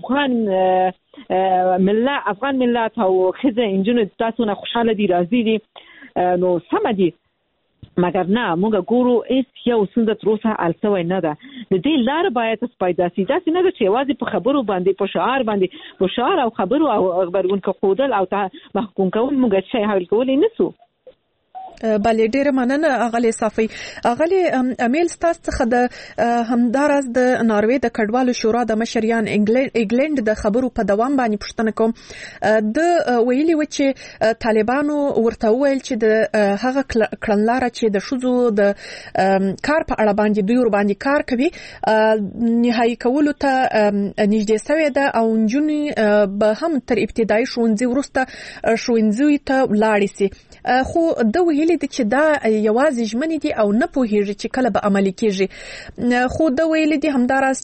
افغان ملت او ښځې انجونو تاسو نه خوشاله دي راضي دي نو سم دي مګر نه موږ ګورو هیڅ یو ستونزه تر اوسه حل شوې نه ده د دې لارې باید پیدا شي داسې نه ده چې یوازې په خبرو باندې په شعار او خبرو او خبرون کې خودل او محکوم کول موږ شي حل کولی نسو بله ډیره مننه اغلی صافی اغلی امیل ستاسو څخه د همدارس د ناروې د کډوالو شورا د مشریان انګلند د خبرو په دوام باندې پوښتنه کوم د ویلي و چې طالبانو ورته ویل چې د هغه کړنلاره چې د شوزو د کار په اړه باندې دوی ور باندې کار کوي نهایی کولو ته نږدې شوی ده او نجونې به هم تر ابتدایي ښوونځي وروسته ښوونځي ته ولاړې سي خو د ویلي د چې دا یوازې ژمنې دي او نه پوهیږي چې کله به عملي کیږي خو د ویلي دي همداراز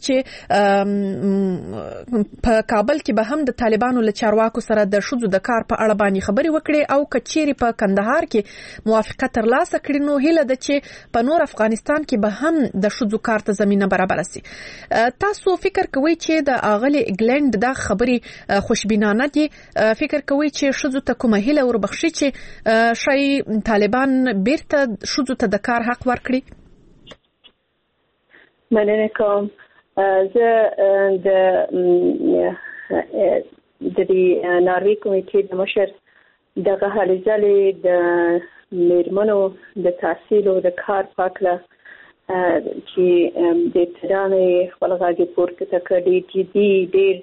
چې په کابل کې به هم د طالبانو له چارواکو سره د شوزو د کار په اړه باندې خبري وکړي او کچيري په کندهار کې موافقه ترلاسه کړي نو هیله ده چې په نور افغانستان کې به هم د شوزو کار ته زمينه برابر شي تاسو فکر کوئ چې د اغلی انګلند دا خبري خوشبینانه دي فکر کوئ چې شوزو ته کومه هیله وربخشي چې شي طالبان بیرته شوزو ته د کار حق ورکړي مننه کوم زه د ناروې کمیټې د مشر دغه هلې ځلې د میرمنو د تحصیل او د کار په اړه چې د ابتدایي خپل غږ پورته کړی جدي ډېر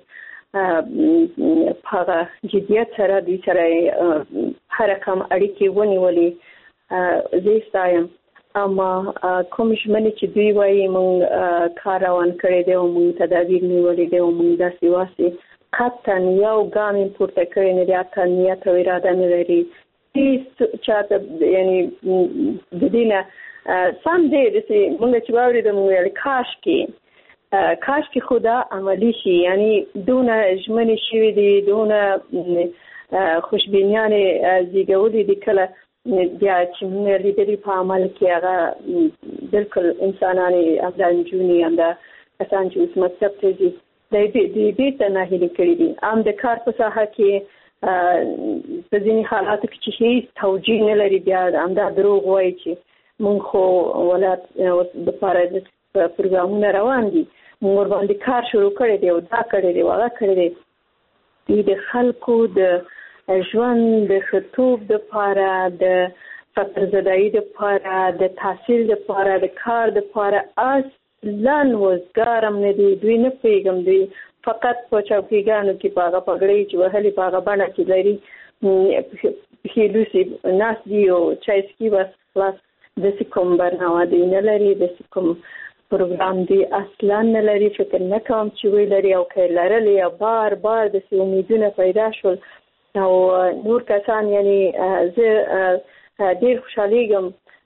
په جديت سره د سره هر رقم اړیکې ونیولې زه ستایم اما کوم ژمنې چې دوی وایي مونږ کار روان کړی دی او مونږ تدابیر نیولې دي او مونږ داسې واسي قطعا یو ګام پورته کړی نه دی اته نیت او اراده نه لري هیڅ چاته یعنی د دې نه سم دی چې مونږ چې واورېدو مونږ کاش کې خدا عملی شي یعنی دونه ژمنې شوي دي دونه خوشبینیانې زیږولې دي کله بیا چې موږ لیدلي په عمل کې هغه بالکل انسانانې همدا نجونې همدا کسان چې اوس مکتب ته ځي دې ته ناهیلي کړي دي هم د کار په ساحه کې په ځینې حالاتو کې چې هیڅ توجیه نه لري بیا همدا دروغ وایي چې موږ خو ولایت دپاره پروګرامونه روان دي موږ ورباندې کار شروع کړی دی او دا کړی دی هغه کړی دی د خلکو د ژوند د خطوب د پاره د فقر زدایی د پاره د تحصیل د پاره د کار د پاره اصلا وزګارم نه دی دوی نه پیغام دی فقط په چوکیګانو کې پاغه پګړې چې وهلي پاغه باندې کې لري هیلوسی ناس دی او چایسکی واس خلاص د کوم برنامه دی نه لري د کوم پروګرام دی اصلا نه لري فکر نه کوم چې وی لري او کې لري بار د څه امیدونه پیدا شول او نور کسان یعنی زه ډیر خوشالېږم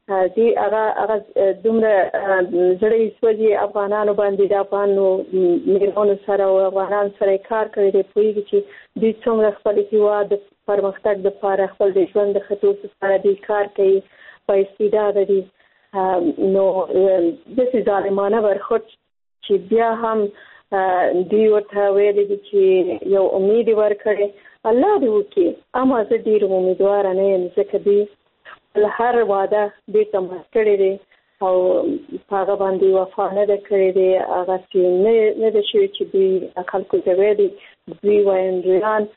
دی هغه دومره زړې سوځي افغانانو باندې د افغانو میرمنو سره او افغانان سره کار کوي د پوهیږي چې دوی څومره خپل هیواد د پرمختګ لپاره خپل د ژوند د خطو لپاره د کار کوي په استعداد دي نو د سې ظالمانه برخورد چې بیا هم دی ورته ویل دي چې یو امید ورکړي الله دې وکړي اما زه ډیر امیدوار نه یم ځکه دی هر واده دې تماس کړی دی او هغه باندې وفا نه ده کړې دی هغه چې نه ده شوی چې دوی خلکو ته ویلي دوی وایندویان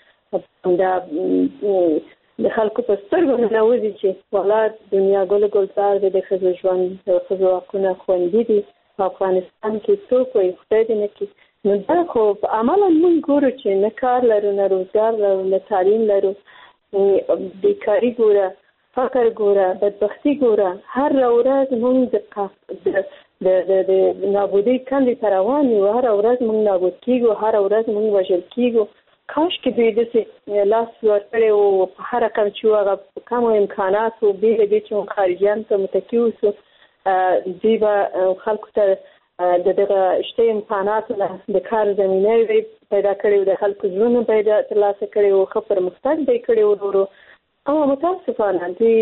د خلکو په سترګو ننوځي چې والله دنیا ګل ګلزار دی د ښځو ژوند د ښځو حقونه خوندي دي په افغانستان کې څوک وایي خدای دې نه کړي نو دا خو عملا موږ ګورو چې نه کار لرو نه روزګار لرو نه تعلیم لرو بیکاري ګوره فقر ګوره بدبختی ګوره هر ورځ موږ د نابودۍ کندې ته روان یو هر ورځ موږ نابود کیږو هر ورځ موږ وژل کیږو کاش کې دوی داسې لاس ورکړی و په هر رقم چې هغه په کمو امکاناتو بې له دې چې موږ خارجیانو ته متکي اوسو دوی به خلکو ته د دغه شته امکاناتو نه د کار زمینه پیدا کړې د خلکو زړونه پیدا ترلاسه کړي او ښه پرمختګ به یې کړی ورو او متاسفانه دوی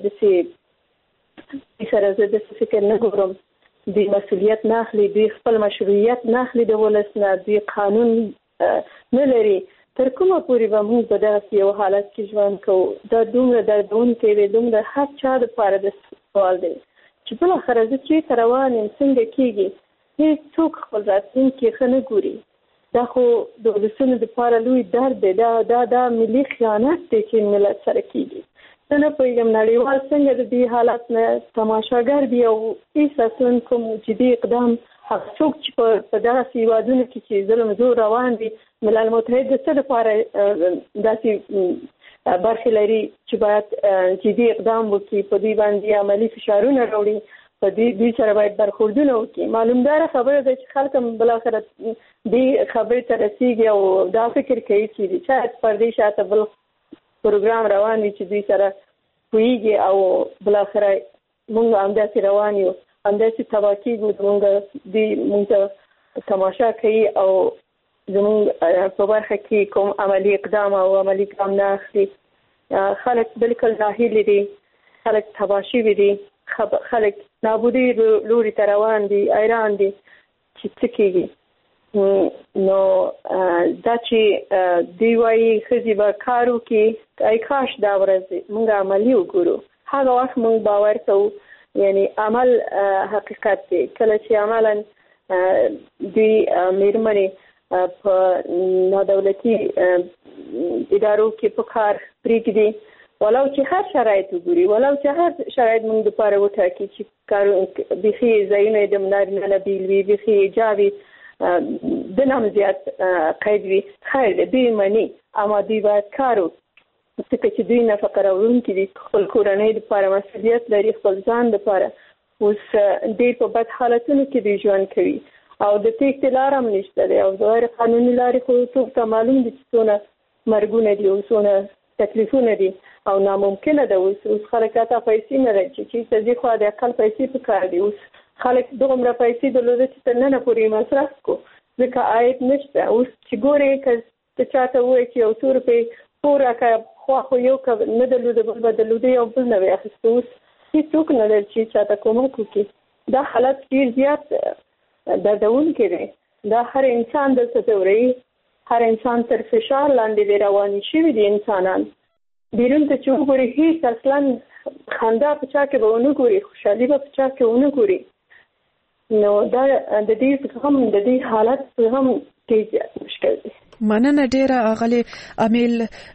داسې سره زه داسې فکر نه ګورم دوی مسؤلیت نه اخلي دوی خپل مشروعیت نه اخلي د ولس نه دوی قانون نه لري تر کومه پورې به موږ په دغسې یو حالت کې ژوند کوو دا دومره دردونکی دی دومره هر چا دپاره د سوال دی چې بالاخره زه چېرته روان یم څنګه کېږي هېڅوک خپل راتلونکي ښه نه ګوري دا خو د ولسونو دپاره لوی درد دی دا ملي خیانت دی چې ملت سره کېږي زه نه پوهېږم نړیوال څنګه د دې حالت نه تماشاګر دي او هېڅ اصلاً کوم جدي اقدام هغه څوک چې په دغسې هېوادونو کې چې ظلم زور روان دي ملل متحد د څه دپاره داسې برخې لري چې باید جدي اقدام وکړي په دوی باندې عملي فشارونه راوړي په دوی سره باید برخوردونه وکړي معلومداره خبره ده چې خلک هم بالاخره دې خبرې ته رسېږي او دا فکر کوي چې شاید پر دې شاته بل پروګرام روان وي چې دوی سره پوهېږي او بالاخره موږ همداسې روان یو همداسې تباه کېږو دوی موږ ته تماشا کوي او زموږ په برخه کې کوم عملي اقدام او عملي اقدام نه اخلي خلک بالکل ناهیلي دي خلک تباه شوي دي خلک نابودي لوري ته روان دي ایران دي چې څه کېږي نو دا چې دوی وایي ښځې به کار وکړي ای کاش دا ورځ موږ عملي وګورو هغه وخت موږ باور کوو یعنی عمل حقیقت دی کله چې عملا دوی میرمنې په نادولتي ادارو کې په کار پرېږدي ولو چې هر شرایط وګوري ولو چې هر شرایط موږ دپاره وټاکي چې کار بیخي ځایونه یې د نارینه نه بیل وي بیخي حجاب وي د نه هم زیات قید وي خیر دی دوی مني اما دوی باید کار وکړي ځکه چې دوی نفقه راوړونکي دي خپل کورنۍ دپاره مسؤلیت لري خپل ځان دپاره اوس ډېر په بد حالتونو کې دوی ژوند کوي او د تېښتې لاره هم نشته دی او د غیر قانوني لارې خو څوک ته معلوم دي چې څونه مرګونه دي او څونه تکلیفونه دي او ناممکنه ده اوس خلک حتی پیسې نه لري چې چېرته ځي خو د اقل پیسې په کار دي اوس خلک دومره پیسې درلوده چې تر ننه پورې مصرف کړو ځکه عاید نشته اوس چې ګورې که ته چاته ووایې چې یو څو روپۍ پور راکړه خوا خو یو که نه درلوده بل به درلوده یو بل نه وی اخیسته اوس هېڅوک نه لري چې چاته کومک وکړي دا حالت ډېر زیات دردونکی دی دا هر انسان دلته ځوروي هر انسان تر فشار لاندې دی رواني شوي دي انسانان بیرون ته چې وګوري هېڅ اصلا خندا په چا کې به ونه ګوري خوشحالي به په چا کې ونه ګوري نو دا د دې زغم د دې حالت زغم ډېر زیات مشکل دی مننه ډیره اغلی امیل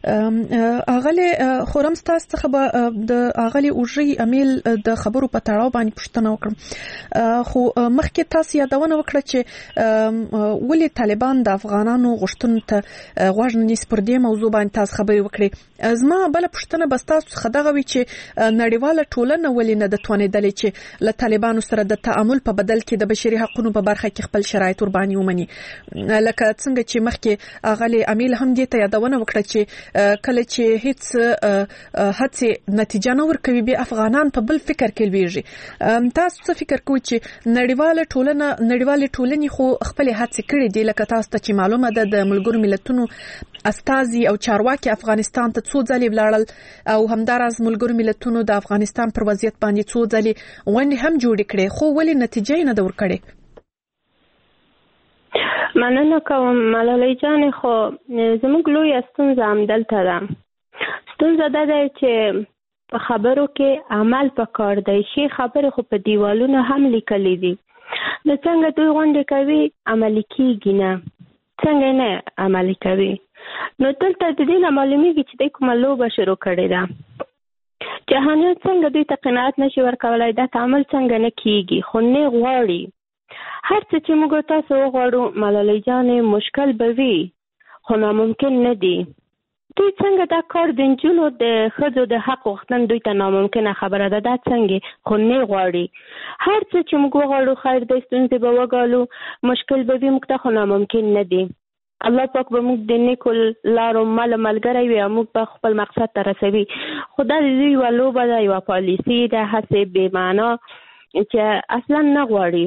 اغلی خورم تاسو څخه به د اغلی اوجري امیل د خبرو په تړاو باندې پوښتنه وکړم خو مخکې تاسو یادونه وکړه چې ولې طالبان د افغانانو غوښتنو ته غوږ نه نیسي پر دې موضوع باندې تاسو خبرې وکړې زما بل پوښتنه بس تاسو څخه دغه وی چې نړیواله ټولنه ولې نه د توانېدلې چې له طالبانو سره د تعامل په بدل کې د بشري حقوقو په برخه کې خپل شرایط ور باندې ومني لکه څنګه چې مخکې غلي امیل هم دې ته یادونه وکړه چې کله چې هیڅ هڅه نتیجه نه ورکوي به افغانان په بل فکر کې لويږي. تاسو څه فکر کوئ چې نړیواله ټولنې خو خپل هڅه کړې دي لکه تاسو ته چې معلومه ده د ملګرو ملتونو استازي او چارواکي افغانستان ته څو ځلې ولاړل او همداراز ملګرو ملتونو د افغانستان پر وضعیت باندې څو ځلې غونډې هم جوړې کړې خو ولې نتیجه نه ده ورکړې؟ مننه کوم ملالۍ جانې، خو زموږ لویه ستونزه همدلته ده. ستونزه دا ده چې په خبرو کې عمل پکار دی. شي خبرې خو په دیوالونو هم لیکلې دي، نو څنګه دوی غونډې کوي عملي کېږي نه، څنګه نه عملي کوي. نو دلته د دې نه معلومیږي چې دوی کومه لوبه شروع کړې ده. جهانیان څنګه دوی ته قناعت نشي ورکولی، دا تعامل څنګه نه کېږي، خو نه غواړي. هر څه چې موږ تاسو وغواړو ملالۍ جانې مشکل به وي خو ناممکن نه دي. دوی څنګه دا کار د نجونو د ښځو د حق غوښتن دوی ته ناممکنه خبره ده، دا څنګه خو نه غواړي. هر څه چې موږ وغواړو خیر د ستونزې به وګالو مشکل به وي موږ ته خو ناممکن نه دي. الله پاک به موږ د نیکو لارو ملګری وي او موږ به خپل مقصد ته رسوي. خو دا د دوی یوه لوبه ده، یوه پالیسي ده، هسې بې معنا چې اصلا نه غواړي.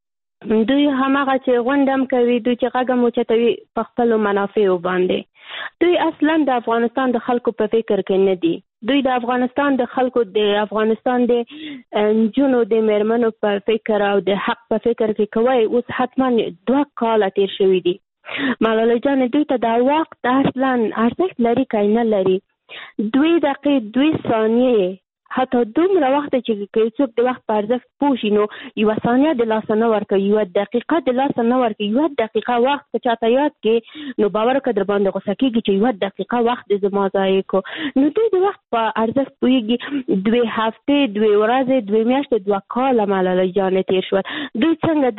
دوی هماغه چې غونډه هم کوي، دوی چې غږ هم اوچتوي په خپلو منافعو باندې. دوی اصلا د افغانستان د خلکو په فکر کې نه دي. دوی د افغانستان د خلکو د افغانستان د نجونو د میرمنو په فکر او د حق په فکر کې کوي. اوس حتما 2 کاله تیر شوي دي. ملالۍ جانې دوی ته دا وخت اصلا ارزښت لري که نه لري. 2 دقیقې 2 ثانیې حتی دومره وخت چې څوک د وخت په ارزښت پوه شي نو 1 ثانیه د لاسه نه ورکوي، 1 دقیقه د لاسه نه ورکوي. 1 دقیقه وخت که چاته یاد کې نو باور وکړه در باندې غوسه کېږي چې 1 دقیقه وخت د زما ضایع کو. نو دوی د وخت په ارزښت پوهېږي. 2 هفتې 2 ورځې 2 میاشتې 2 کاله ملالۍ جانې تیر شول. دوی څنګه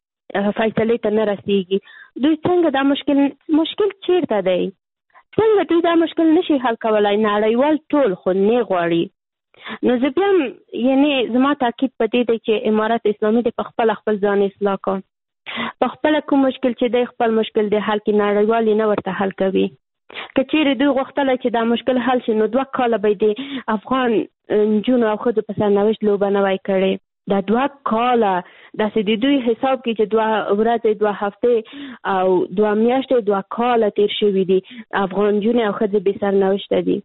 د فیصلې ته نه رسېږي؟ دوی څنګه دا مشکل چیرته دی؟ څنګه دوی دا مشکل نشي حل کولی؟ نړیوال ټول خو نه غواړي. نو زه بیا یعنی زما تاکید په دې دی چې امارت اسلامي د خپل ځان اصلاح کوي. په خپل کوم مشکل چې دی خپل مشکل دی حل کې، نړیوال نه ورته حل کوي. که چیرې دوی غوښتلی چې دا مشکل حل شي نو 2 کاله به د افغان نجونو او ښځو په سرنوشت لوبه نه وای کړې. دا 2 کاله داسې د دوی حساب کې چې 2 ورځې 2 هفتې او 2 میاشتې 2 کاله تیر شوي دي. افغان نجونې او ښځې بې سرنوشته دي،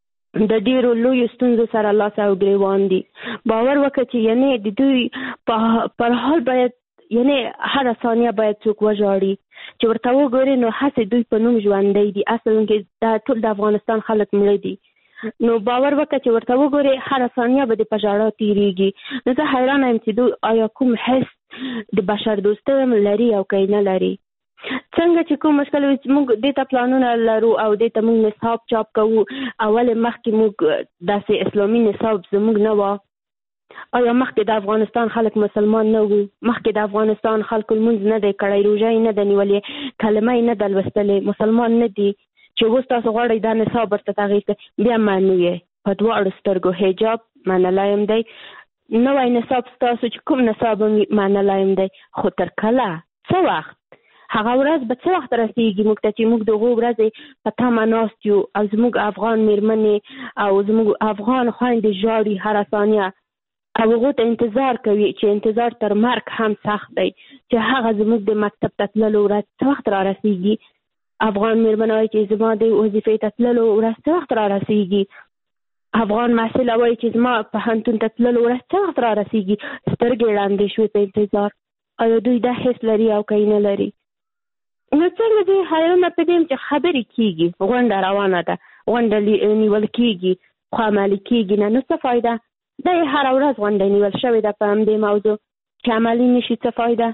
د ډیرو لوی ستونزو سره لاس او ګریوان دي. باور وکړه چې یعنی د دوی پر حال باید یعنی هر ثانیه باید څوک وژاړي چې ورته وګوري نو هسې دوی په نوم ژوندی دي. اصلا کې دا ټول د افغانستان خلک مړه دي. نو باور وکړه چې ورته وګوري هر ثانیه به د په ژړا تیریږي. نو زه حیرانه یم چې دوی آیا کوم حس د بشر دوستۍ لري او که نه لري. څنګه چې کوم مشکل موږ دې ته پلانونه لرو او دې ته موږ نصاب چاپ کوو. اول مخکې موږ داسې اسلامي نصاب زموږ نه و. آیا مخکې د افغانستان خلک مسلمان نه وو؟ مخکې د افغانستان خلکو لمونځ نه دی کړی، روژه یې نه ده نیولې، کلمه یې نه ده لوستلې، مسلمان نه دي. چې اوس تاسو غواړئ دا نصاب ورته تغییر کړئ، بیا منو یې په 2 سترګو. حجاب منلی یم دی، نوی نصاب ستاسو چې کوم نصاب منلی یم دی، خو تر کله څه وخت هغه ورځ به څه وخت رسېږي موږ ته چې موږ د هغو ورځې په تمه ناست یو او زموږ افغان میرمنې او زموږ افغان خویندې ژاړي هره ثانیه او هغو ته انتظار کوي چې انتظار تر مرګ هم سخت دی چې هغه زموږ د مکتب ته تللو ورځ څه وخت را رسېږي. افغان میرمنه وایي چې زما د وظیفې ته تللو ورځ څه وخت را رسېږي. افغان محصله وایي چې زما پوهنتون ته تللو ورځ څه وخت را رسېږي. سترګې ړندې شوې په انتظار. آیا دوی دا حس لري او که نه لري؟ نو څنګه دوی حیرانه په دې چې خبرې کېږي، غونډه روانه ده، غونډه نیول کېږي خو عملي کېږي نه. نو څه فایده؟ دا یې هره ورځ غونډه نیول شوې ده په همدې موضوع چې عملي نه شي. څه فایده؟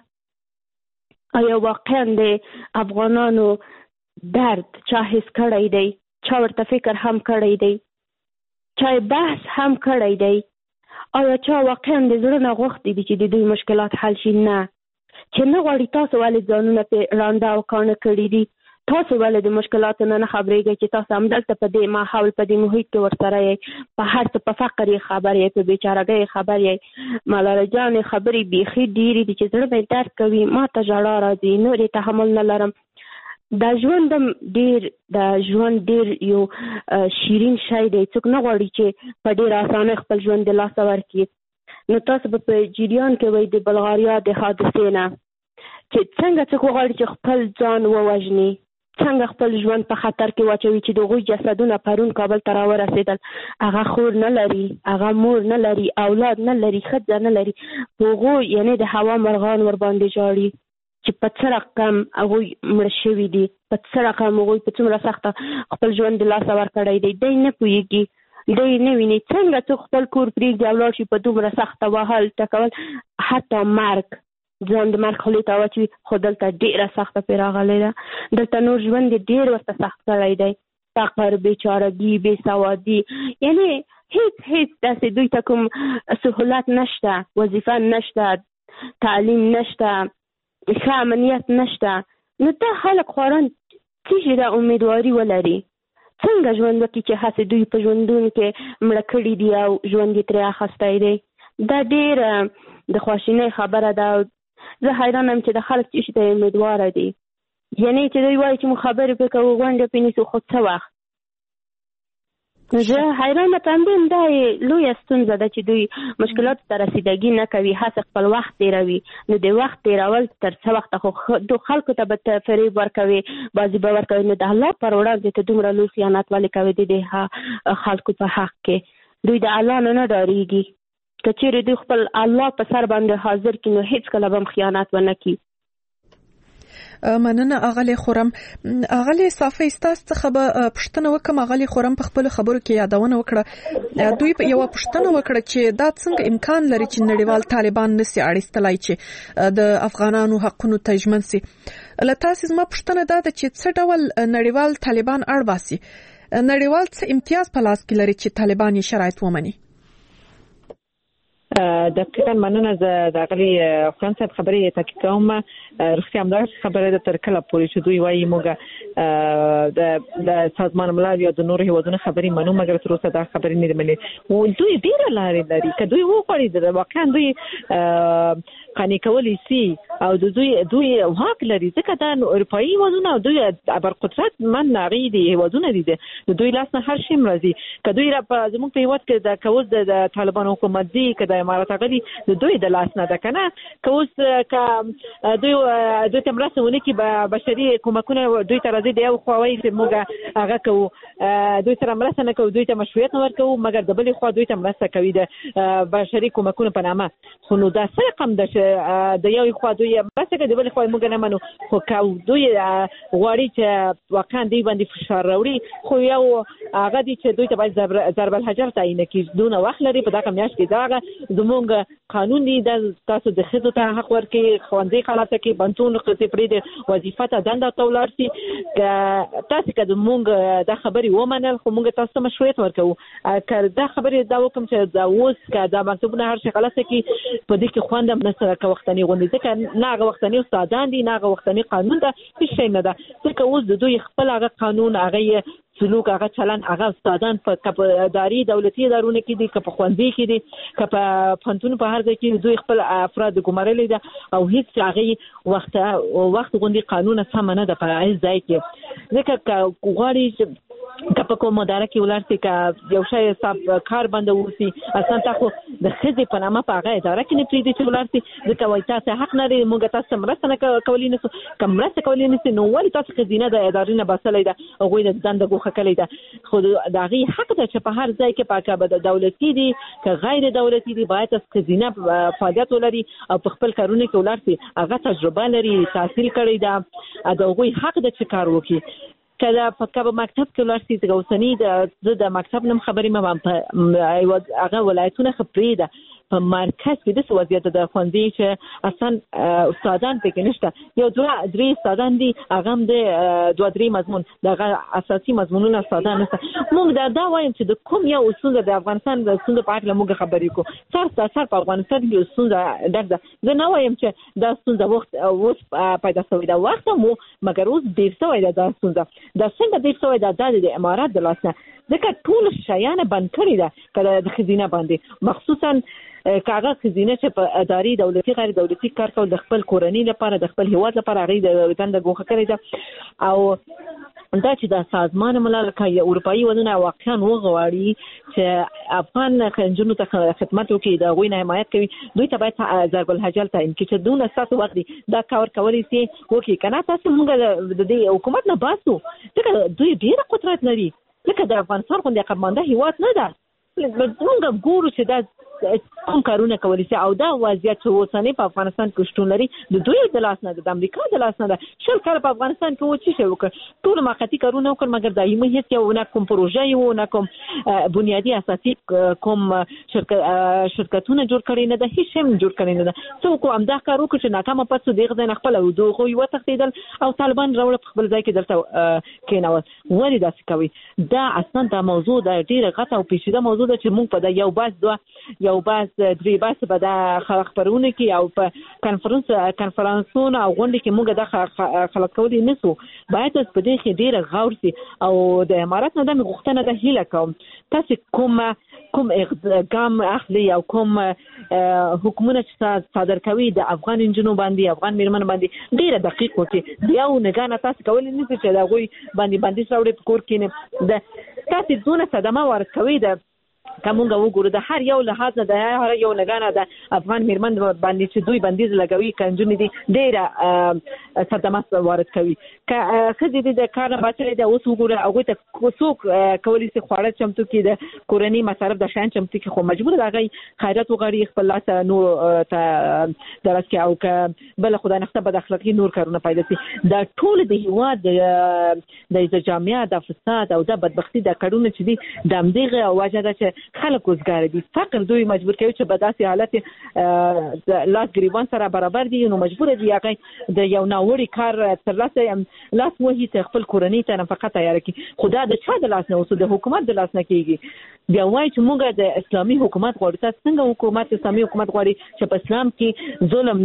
آیا واقعا د افغانانو درد چا حس کړی دی؟ چا ورته فکر هم کړی دی؟ چا بحث هم کړی دی؟ آیا چا واقعا د زړه نه غوښتي دي چې د دوی مشکلات حل شي؟ نه. چې نه غواړي. تاسو ولې ځانونه پې رانده او کاڼه کړي دي؟ تاسو ولې د مشکلاتو نه خبرېږئ چې تاسو همدلته په دې ماحول په دې محیط کې ورسره یې، په هر څه په فقر یې خبر یې، په بیچارهګۍ خبر یې. ملالۍ جانې خبرې بیخي ډېرې دي چې زړه مې درد کوي، ما ته ژړا راځي، نور یې تحمل نه لرم. دا ژوند ډیر یو شیرین شی دی. څوک نه غواړي چې په ډیر اسانه خپل ژوند د لاسه ورکړي. نو تاسو په جریان کې وای د بلغاریا د حادثې نه چې څنګه څوک غواړي چې خپل ځان ووژني، څنګه خپل ژوند په خطر کې واچوي چې د هغوی جسدونه پرون کابل ته راورسېدل. هغه خور نه لري، هغه مور نه لري، اولاد نه لري، ښځه نه لري. هغوی یعنې د هوا مرغان ورباندې ژاړي چې په څه رقم هغوی مړه شوي دي، په څه رقم هغوی په څومره سخته خپل ژوند د لاسه ورکړی دی. دی نه پوهېږي، دی نه ویني څنګه څوک خپل کور پرېږدي او لاړ شي په دومره سخته وهل ټکول، حتی مرګ، ځان د مرګ خولې ته واچوي. خو دلته ډېره سخته پرې راغلی ده. دلته نور ژوند یې ډېر ورته سخت کړی دی. فقر، بېچارګي، بېسوادي، یعنې هېڅ داسې دوی ته کوم سهولت نشته، وظیفه نشته، تعلیم نشته، ښه امنیت نشته. نو دا خلک خواران څه د امیدواري ولري؟ څنګه ژوند وکړي چې هسې دوی په ژوندونو کې مړه کړي دي او ژوند یې ترې اخیستی دی؟ دا ډېره د خواشینۍ خبره ده. زه حیران یم چې د خلک څه شي ته امیدواره دي. یعنې چې دوی وایي چې موږ خبرې پرې کوو، غونډه پرې نیسو، خو څه وخت؟ زه حیرانه پنبیم دا لویه ستونزه ده چې دوی مشکلاتو ته رسیدګي نه کوي، هسې خپل وخت تېروي. نو د وخت تېرول تر څه وخته خو خلکو ته به فریب ورکوي، بازي به ورکوي. نو د الله پر وړاندې ته دومره لوی خیانت ولې کوي د خلکو په حق کې؟ دوی د الله نه ډارېږي. که چېرې دوی خپل الله په سر باندې حاضر کړي نو هېڅکله به هم خیانت ونه کړي. مننه اغلی خورم. اغلی صافی ستاسو څخه به پوښتنه وکم. اغلی خورم په خپل خبرو کې یادونه وکړه، دوی په یو پوښتنه وکړه چې دا څنګه امکان لري چې نړیوال طالبان نسي اړیستلای چې د افغانانو حقونو ته ژمن سي. له تاسو زما پوښتنه دا ده چې څه ډول نړیوال طالبان اړ باسي؟ نړیوال څه امتیاز په لاس کې لري چې طالبان یې شرایط ومني؟ دقیقاً مننه. زه د اغلی خورم صاحب خبرې تحقیق کوم. رښتیا همدغه خبره ده تر کله پورې چې دوی وایي موږ د سازمان ملل یا د نورو هیوادونو خبرې منو، مګر تر اوسه دا خبرې نه دي منلې. دوی ډېره لارې لري. که دوی وغواړي واقعا دوی قانع کولی سي او دوی حق لري، ځکه دا اروپایي هیوادونه او دوی ابرقدرت من هغې دي هیوادونه دي، د دوی لاس نه هر شی مرځي. که دوی زموږ په هیواد کې که اوس د طالبان حکومت دی، که د امارات غلي، د دوی د لاس نه ده که نه. که اوس دوی ته مرسته ونه کړي، بشري کومکونه دوی ته راځي، د یو خوا وایي چې موږ هغه کوو، دوی سره مرسته نه کوو، دوی ته مشروعیت نه ورکوو، مګر د بلې خوا دوی ته مرسته کوي د بشري کومکونو په نامه. خو نو دا څه رقم ده چې د یو خوا دوی مرسته کوي، د بلې خوا موږ نه منو. خو که دوی غواړي چې واقعا دوی باندې فشار راوړي، خو یو هغه دي چې دوی ته باید ضرب الحجر تعیین کړي. دونه وخت لري په دغه میاشت کې. دغه زموږ قانون دی، د تاسو د ښځو ته حق ورکړي، ښوونځي خلاصه کړي، بنتون ښځې پرېږدي، وظیفه ته دنده ته ولاړ شي. تاسو که زموږ دا خبرې ومنل، خو موږ تاسو ته مشروعیت ورکوو. که دا خبرې دا وکړم چې دا اوس که دا مکتوبونه هر شي خلاصه کړي، په دې کې خوند هم نشته که وختني غوندې، ځکه نه هغه وختني استادان دي، نه هغه وختني قانون ده، هېڅ شی نه ده. ځکه اوس د دوی خپل هغه قانون، هغه سلوک، هغه چلن، هغه استادان په اداري دولتي ادارونو کې دي، که په ښوونځي کې دي، که په پوهنتون په هر ځای کې دوی خپل افراد ګمارلي ده، او هېڅ هغې وخت غوندې قانون سمه نه ده په هېڅ ځای کې. ځکه که غواړي که په کوم اداره کې ولاړ شي، که یو شی کار بنده ووسي، اصلا تا خو د ښځې په نامه په هغه اداره کې نه پرېږدي چې ولاړ شي، ځکه وایي تاسو حق نه لرئ، موږ تاسو ته مرسته نه کولی نشو. که مرسته کولی نشي نو ولې تاسو ښځینه د ادارې نه باسلی ده، هغوی د دنده ګوښه کړې ده. خو د هغې حق ده چې په هر ځای کې که به دولتي دي که غیر دولتي دي، باید ښځینه فعالیت ولري او په خپل کارونه کې ولاړ شي. هغه تجربه لري، تحصیل کړی ده، د هغوی حق ده چې کار وکړي. که په مکتب کې ولاړ شي، اوسني زه د مکتب نم خبرې مه هغه ولایتونه ښه پرېږده. په مرکز کې داسې وضعیت د ښوونځي چې اصلا استادان پکې نشته، یو دوه درې استادان دي، هغه هم د دوه درې مضمون دغه اساسي مضمونونه استادان نشته. موږ دا وایم چې د کوم یو ستونزه د افغانستان د ستونزو په اړه موږ خبرې کوو. سر په افغانستان کې ستونزه ډک ده. زه نه وایم چې دا ستونزه اوس پیدا شوې ده، وخت مو مګر اوس ډېر شوی ده دا ستونزه. دا څنګه ډېر شوی ده؟ دا د امارات د لاس نه. ځکه ټول شیانه بند کړی ده کله د خزینه باندې مخصوصا کاغه خزینه چې په اداري دولتي غیر دولتي کار کول د خپل کورنۍ لپاره د خپل هیواد لپاره غي د وطن د ګوښه کړی ده او دا چې د سازمان ملل کې اروپאי ودونه واقعا وغواړي چې افغان خنجونو ته خدمت وکړي د غوینه حمایت کوي دوی ته باید ضرب الحجر ته ان کې چې دونه ساتو وخت دا کار کولی سي وکړي کنه تاسو موږ د دې حکومت نه باسو ځکه دوی ډیر قدرت لري لکه د افغانستان غونډه قمانده هیواد نه ده موږ ګورو چې دا کوم کارونه کولی سي او دا وضعیت چې اوسنی په افغانستان کې شتون لري د دوی د لاس نه د امریکا د لاس نه ده شل کال په افغانستان کې و چې شو وکړ ټول موقتی کارونه وکړ مګر دایمي هیڅ یو نه کوم پروژه یو نه کوم بنیادی اساسي کوم شرکتونه جوړ کړي نه ده هیڅ هم جوړ کړي نه ده څوک هم دا کار وکړي چې ناکامه پاتې دغه نه خپل او دوه یو تختیدل او طالبان راول په خپل ځای کې درته کېنول ولې داسې کوي دا اصلا دا موضوع د ډیره غټه او پیچیده موضوع ده چې موږ په دا یو باز دوه یو باز درې باز په دا خبرونه کې او په کانفرنسونو او غونډې کې موږ د خلک کولای نسو باید په دې کې ډیر غور سي او د امارات نه د غوښتنه د هیله کوم تاسو کوم اقدام اخلي او کوم حکومت چې صادر کوي د افغان انجنونو باندې افغان میرمن باندې ډیر دقیق وکړي بیا ونګانه تاسو کولای نسئ چې دا غوي باندې راوړي په کور کې نه تاسو دونه صدمه ورکوي د کومه وګورو د هر یو لحاظ نه د هر یو لګانه د افغان میرمن باندې چې دوی بندیز لګوي کنجونې دي ډیره صدمه وارد کوي که خزي د کار بچلې د اوس وګوره هغه ته څوک کولی سي خواړه چمتو کې د کورنۍ مصارف د شان چمتو کې خو مجبور راغی خیرات وغړي خپل لاس نور ته درس کې او که بل خدای نخته بد اخلاقی نور کارونه پیدا سي د ټول د هیواد د جامعه د فساد او د بدبختی د کډونه چې دي د امدغه واجه ده چې خلک وزګار دي فقر دوی مجبور کوي چې په داسې حالت لاس ګریوان سره برابر دي نو مجبور دي هغه د یو ناوړي کار ترلاسه لاس وهي ته خپل کورنۍ ته نفقه تیار کړي خدا د چا د لاس نه اوسه د حکومت د لاس نه کیږي بیا وایي چې موږ د اسلامي حکومت غواړو تاسو څنګه حکومت اسلامي حکومت غواړي چې په اسلام کې ظلم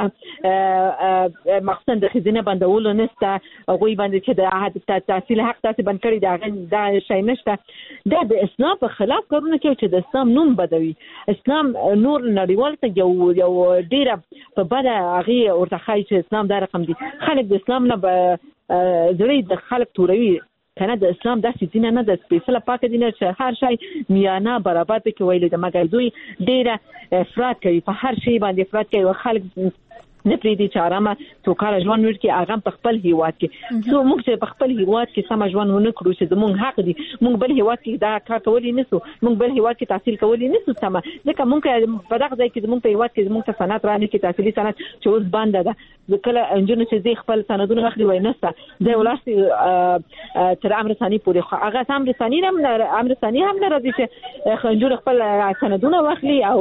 نشته مخصوصا د خزینه بندول نشته هغه باندې چې د تحصیل حق تاسو بند کړی دا شی نشته د اسلام په خلاف کارونه کوي چې د اسلام نوم بدوي اسلام نور نړیوال ته یو ډیره په بده هغه ورته خای چې اسلام دا رقم دي خلک د اسلام نه زړه د خلک توروي کنه د اسلام داسې دین نه د سپیشل پاک دین چې هر شی میانه برابر پکې ویل د مګر دوی ډیره افراط کوي په هر شی باندې افراط کوي او خلک نه پریدي چې آرامه توکار ژوند ورکړي هغه په خپل هیواد کې سو موږ چې په خپل هیواد کې سم ژوند ونه کړو چې زموږ حق دي موږ بل هیواد کې دا کار کولی نسو موږ بل هیواد کې تحصیل کولی نسو سم ځکه موږ په دغه ځای کې زموږ په هیواد کې زموږ ته صنعت رانه کې تحصیلي صنعت چې اوس بند ده ځکه انجن چې خپل سندونه اخلي وای نسته د ولاسي تر امر ثاني پورې هغه امر ثاني هم نه راځي چې انجن خپل سندونه واخلي او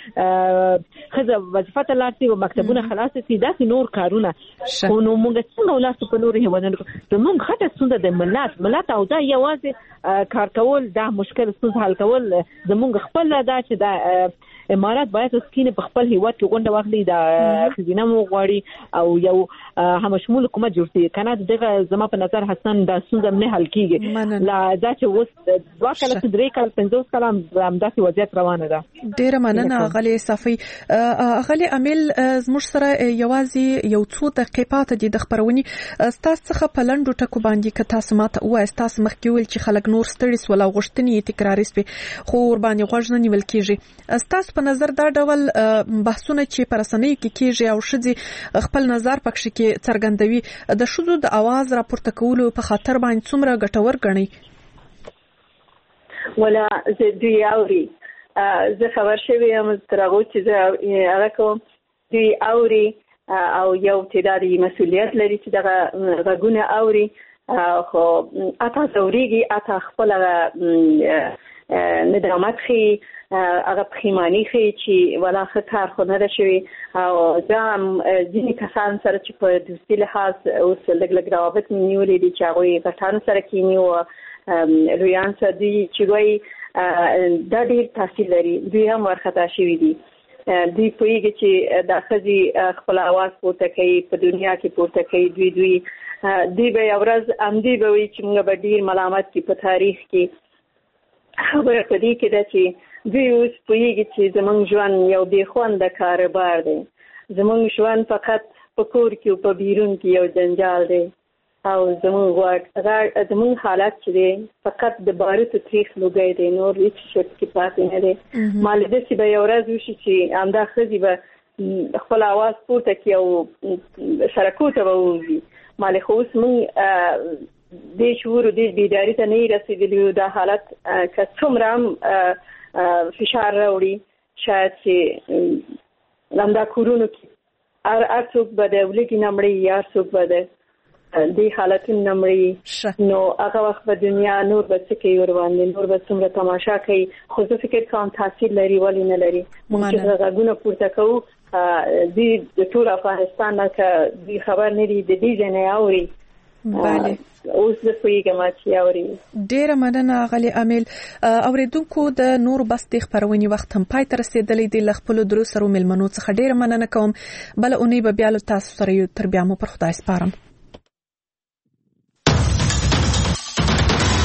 خزه وظیفه لاسي او مکتبونه خلاص سي داسې نور کارونه خو نو موږ څنګه ولاسو په نور هیوادونو کې موږ خاطر څنګه د ملت او دا یوازې کار کول دا مشکل څه حل کول زموږ خپل دا چې دا امارات باید سکینه په خپل هیواد کې غونډه واخلي دا خزینه مو غواړي او یو همشمول حکومت جوړ شي کنه دغه زما په نظر حسن دا څنګه نه حل کیږي لا دا چې اوس دوا کله درې کال 50 کال هم داسې وضعیت روانه ده ډیره مننه غلي صفي غلي عامل زموږ سره یوازې یو څو دقیقې پاتې دي د خبرونې تاسو څخه په لنډو ټکو باندې که تاسو ماته وایي تاسو مخکې ویل چې خلک نور ستړي سول او غوښتنې تکراري سپي خو ور باندې غوږ نه نیول کیږي تاسو په نظر دا ډول بحثونه چې پر رسنیو کې کیږي او شذي خپل نظر پکښ کې څرګندوي د شذو د आवाज راپورته کولو په خاطر باندې څومره ګټور ګڼي ولا دوی اوري زه خبر شوی یم ترغه چې زه هغه کوم دوی اوري او یو تعداد مسؤلیت لري چې دغه غږونه اوري خو اته زوريږي اته خپل ندامت خي هغه پخیمانی خي چې ولا خطر خو نه شوی او ځم ځینې کسان سره چې په دوستي لحاظ اوس لګ روابط نیولې دي چې هغه غټان سره کینی او رویان سره دي چې وای د ډیر تاثیر لري دوی هم ورختا شوی دي دوی پوهیږي چې د خزي خپل आवाज پورته کوي په دنیا کې پورته کوي دوی به ورځ امدی به وي چې موږ به ډیر ملامت کی په تاریخ کې خبره پدې کې ده چې دوی اوس پوهیږي چې زمونږ ژوند یو بې خونده کاروبار دی. زمونږ ژوند فقط په کور کې او په بیرون کې یو جنجال دی او زمونږ حالت چې دی فقط د باروتو تریخ لوګی دی، نور هیڅ شی کې پاتې نه دی. ما لیده چې به یو ورځ وشي چې همدا ښځې به خپل اواز پورته کړي او سړکو ته به ووځي. ما خو اوس موږ دې شعور او دې بیداري ته نه رسېدلي. دا حالت که څومره هم فشار راوړي شاید چې همدا کورونو کې هر څوک به د ولږې نه مړي یا هر څوک به د دې حالتونو نه مړي، نو هغه وخت به دنیا نور به څه کوي ورباندې، نور به څومره تماشا کوي. خو زه فکر کوم تاثیر لري، ولې نه لري. چې غږونه پورته کوو د ټول افغانستان نه که دوی خبر نه دي د دې ځای نه اوري. بله اوس د پوهیږم چې اوري. ډیره مننه غالي امیل. اوریدونکو د نور بستې خبرونې وخت هم پای ته رسیدلی دی. له خپلو درو سرو مېلمنو څخه ډیره مننه کوم. بله اونۍ به بیا له تاسو سره یو. تر بیا مو پر خدای سپارم.